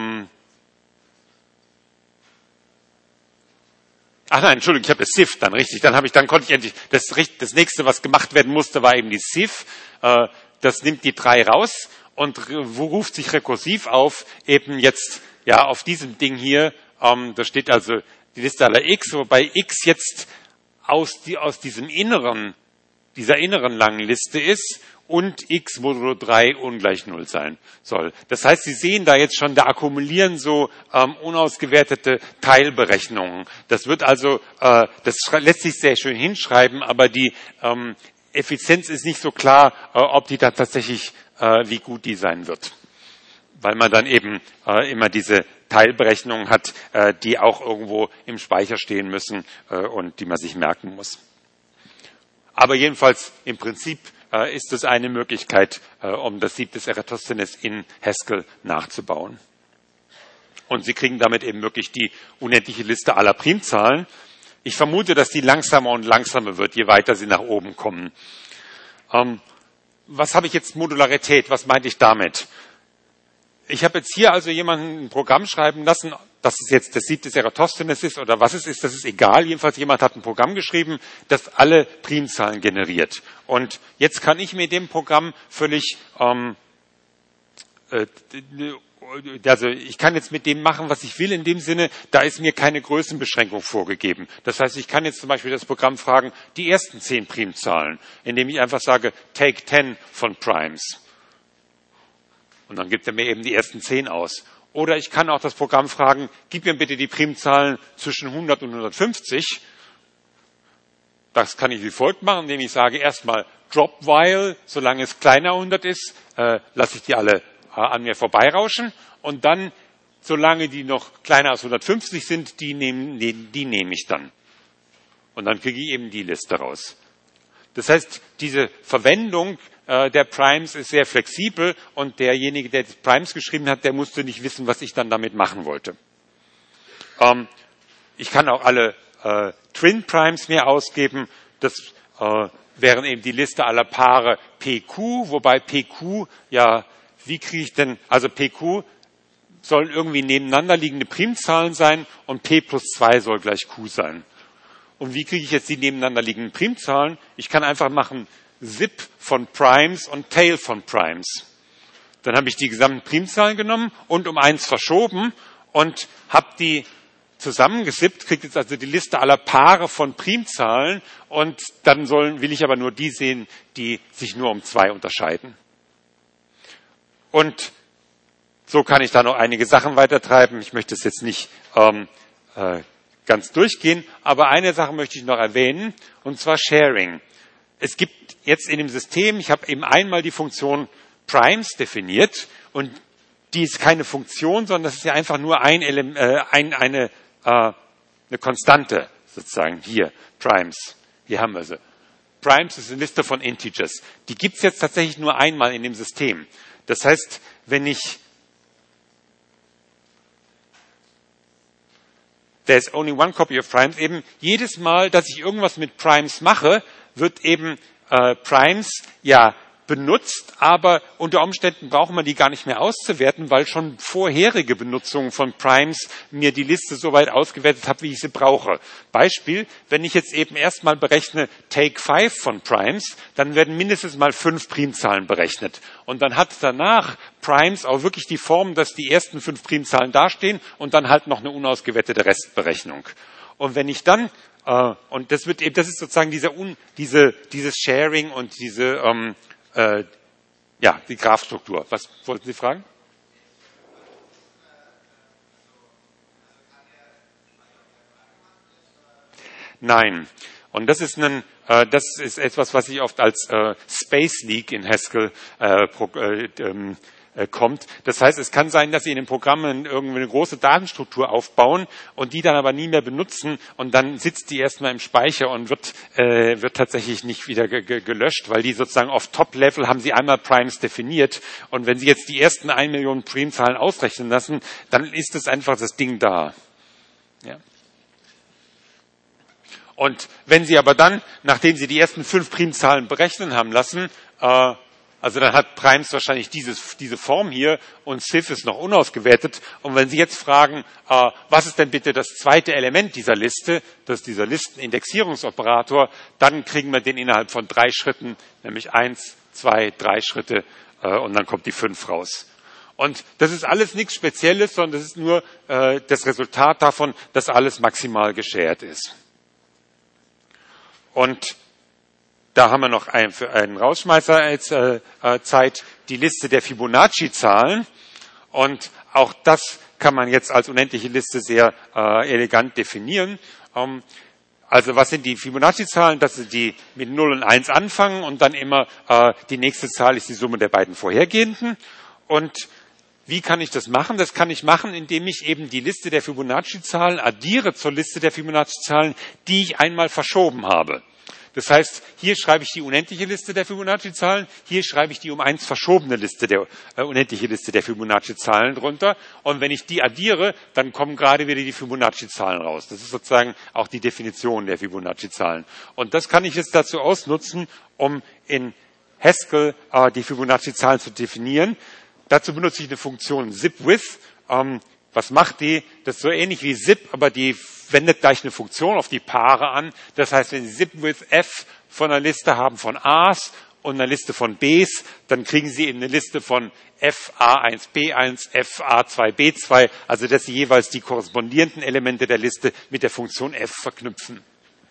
ach nein, Entschuldigung, ich habe das Ciff dann richtig. Dann konnte ich endlich, das nächste, was gemacht werden musste, war eben die Ciff. Das nimmt die 3 raus und ruft sich rekursiv auf, eben jetzt, ja, auf diesem Ding hier, da steht also die Liste aller x, wobei x jetzt aus dieser inneren langen Liste ist und x modulo 3 ungleich 0 sein soll. Das heißt, Sie sehen da jetzt schon, da akkumulieren so unausgewertete Teilberechnungen. Das wird also, das lässt sich sehr schön hinschreiben, aber die Effizienz ist nicht so klar, ob die da tatsächlich, wie gut die sein wird. Weil man dann eben immer diese Teilberechnungen hat, die auch irgendwo im Speicher stehen müssen und die man sich merken muss. Aber jedenfalls im Prinzip ist es eine Möglichkeit, um das Sieb des Eratosthenes in Haskell nachzubauen. Und Sie kriegen damit eben wirklich die unendliche Liste aller Primzahlen. Ich vermute, dass die langsamer und langsamer wird, je weiter Sie nach oben kommen. Was habe ich jetzt Modularität? Was meinte ich damit? Ich habe jetzt hier also jemanden ein Programm schreiben lassen, dass es jetzt das Sieb des Eratosthenes ist oder was es ist, das ist egal. Jedenfalls jemand hat ein Programm geschrieben, das alle Primzahlen generiert. Und jetzt kann ich mit dem Programm völlig, also ich kann jetzt mit dem machen, was ich will, in dem Sinne, da ist mir keine Größenbeschränkung vorgegeben. Das heißt, ich kann jetzt zum Beispiel das Programm fragen, die ersten 10 Primzahlen, indem ich einfach sage, take 10 von Primes. Und dann gibt er mir eben die ersten 10 aus. Oder ich kann auch das Programm fragen, gib mir bitte die Primzahlen zwischen 100 und 150. Das kann ich wie folgt machen, indem ich sage, erstmal drop while, solange es kleiner 100 ist, lasse ich die alle an mir vorbeirauschen. Und dann, solange die noch kleiner als 150 sind, die nehme ich dann. Und dann kriege ich eben die Liste raus. Das heißt, diese Verwendung der Primes ist sehr flexibel und derjenige, der Primes geschrieben hat, der musste nicht wissen, was ich dann damit machen wollte. Ich kann auch alle Twin Primes mir ausgeben. Das wären eben die Liste aller Paare PQ, wobei PQ, ja, wie kriege ich denn, also PQ sollen irgendwie nebeneinander liegende Primzahlen sein und P plus 2 soll gleich Q sein. Und wie kriege ich jetzt die nebeneinander liegenden Primzahlen? Ich kann einfach machen Zip von Primes und Tail von Primes. Dann habe ich die gesamten Primzahlen genommen und um 1 verschoben und habe die zusammengesippt, kriegt jetzt also die Liste aller Paare von Primzahlen und dann will ich aber nur die sehen, die sich nur um 2 unterscheiden. Und so kann ich da noch einige Sachen weitertreiben. Ich möchte es jetzt nicht ganz durchgehen, aber eine Sache möchte ich noch erwähnen, und zwar Sharing. Es gibt jetzt in dem System, ich habe eben einmal die Funktion Primes definiert und die ist keine Funktion, sondern das ist ja einfach nur eine Konstante sozusagen. Hier, Primes, hier haben wir sie. Primes ist eine Liste von Integers. Die gibt es jetzt tatsächlich nur einmal in dem System. Das heißt, wenn ich there's only one copy of Primes, eben jedes Mal, dass ich irgendwas mit Primes mache, wird eben Primes ja benutzt, aber unter Umständen braucht man die gar nicht mehr auszuwerten, weil schon vorherige Benutzungen von Primes mir die Liste so weit ausgewertet hat, wie ich sie brauche. Beispiel, wenn ich jetzt eben erstmal berechne Take 5 von Primes, dann werden mindestens mal 5 Primzahlen berechnet. Und dann hat danach Primes auch wirklich die Form, dass die ersten 5 Primzahlen dastehen und dann halt noch eine unausgewertete Restberechnung. Und wenn ich dann und das ist sozusagen dieses Sharing und diese die Graphstruktur. Was wollten Sie fragen? Nein. Und das ist etwas, was ich oft als Space Leak in Haskell kommt. Das heißt, es kann sein, dass Sie in den Programmen irgendwie eine große Datenstruktur aufbauen und die dann aber nie mehr benutzen und dann sitzt die erstmal im Speicher und wird tatsächlich nicht wieder gelöscht, weil die sozusagen auf Top-Level haben Sie einmal Primes definiert und wenn Sie jetzt die ersten 1 Million Primzahlen ausrechnen lassen, dann ist es einfach das Ding da. Ja. Und wenn Sie aber dann, nachdem Sie die ersten 5 Primzahlen berechnen haben lassen, also dann hat Primes wahrscheinlich diese Form hier und Ceph ist noch unausgewertet. Und wenn Sie jetzt fragen, was ist denn bitte das zweite Element dieser Liste, das ist dieser Listenindexierungsoperator, dann kriegen wir den innerhalb von 3 Schritten, nämlich 1, 2, 3 Schritte und dann kommt die 5 raus. Und das ist alles nichts Spezielles, sondern das ist nur das Resultat davon, dass alles maximal geshared ist. Und da haben wir noch für einen Rausschmeißer als Zeit die Liste der Fibonacci-Zahlen. Und auch das kann man jetzt als unendliche Liste sehr elegant definieren. Also was sind die Fibonacci-Zahlen? Das sind die mit 0 und 1 anfangen und dann immer die nächste Zahl ist die Summe der beiden vorhergehenden. Und wie kann ich das machen? Das kann ich machen, indem ich eben die Liste der Fibonacci-Zahlen addiere zur Liste der Fibonacci-Zahlen, die ich einmal verschoben habe. Das heißt, hier schreibe ich die unendliche Liste der Fibonacci-Zahlen, hier schreibe ich die um 1 verschobene Liste unendliche Liste der Fibonacci-Zahlen drunter. Und wenn ich die addiere, dann kommen gerade wieder die Fibonacci-Zahlen raus. Das ist sozusagen auch die Definition der Fibonacci-Zahlen. Und das kann ich jetzt dazu ausnutzen, um in Haskell die Fibonacci-Zahlen zu definieren. Dazu benutze ich eine Funktion zipWidth. Was macht die? Das ist so ähnlich wie zip, aber die wendet gleich eine Funktion auf die Paare an. Das heißt, wenn Sie zipWidth f von einer Liste haben von A's und einer Liste von B's, dann kriegen Sie eben eine Liste von f A1 B1, f A2 B2, also dass Sie jeweils die korrespondierenden Elemente der Liste mit der Funktion f verknüpfen.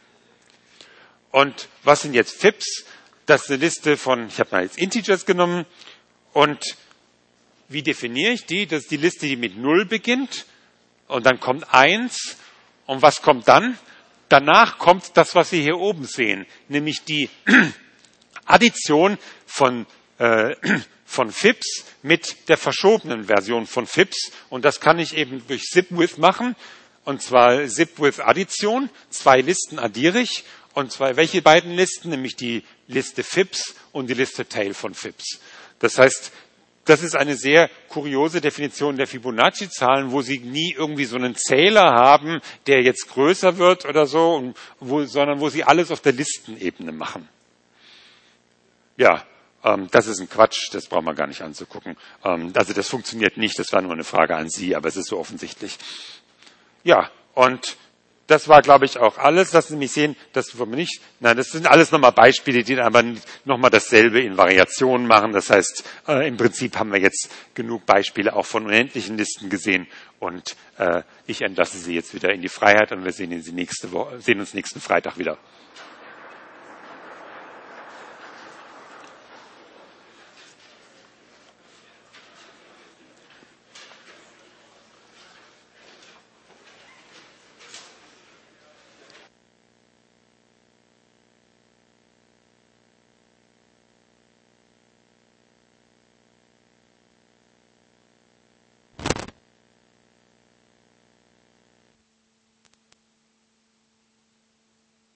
Und was sind jetzt Fibs? Das ist eine Liste von, ich habe mal jetzt Integers genommen und wie definiere ich die? Das ist die Liste, die mit 0 beginnt und dann kommt 1 und was kommt dann? Danach kommt das, was Sie hier oben sehen, nämlich die Addition von Fibs mit der verschobenen Version von Fibs und das kann ich eben durch zipWidth machen und zwar zipWidth Addition, 2 Listen addiere ich Und zwar welche beiden Listen? Nämlich die Liste Fibs und die Liste Tail von Fibs. Das heißt, das ist eine sehr kuriose Definition der Fibonacci-Zahlen, wo Sie nie irgendwie so einen Zähler haben, der jetzt größer wird oder so, sondern wo Sie alles auf der Listenebene machen. Ja, das ist ein Quatsch, das brauchen wir gar nicht anzugucken. Also das funktioniert nicht, das war nur eine Frage an Sie, aber es ist so offensichtlich. Ja, und das war, glaube ich, auch alles. Lassen Sie mich sehen, das wollen wir nicht. Nein, das sind alles nochmal Beispiele, die aber nochmal dasselbe in Variationen machen. Das heißt, im Prinzip haben wir jetzt genug Beispiele auch von unendlichen Listen gesehen. Und ich entlasse Sie jetzt wieder in die Freiheit und wir sehen uns nächsten Freitag wieder.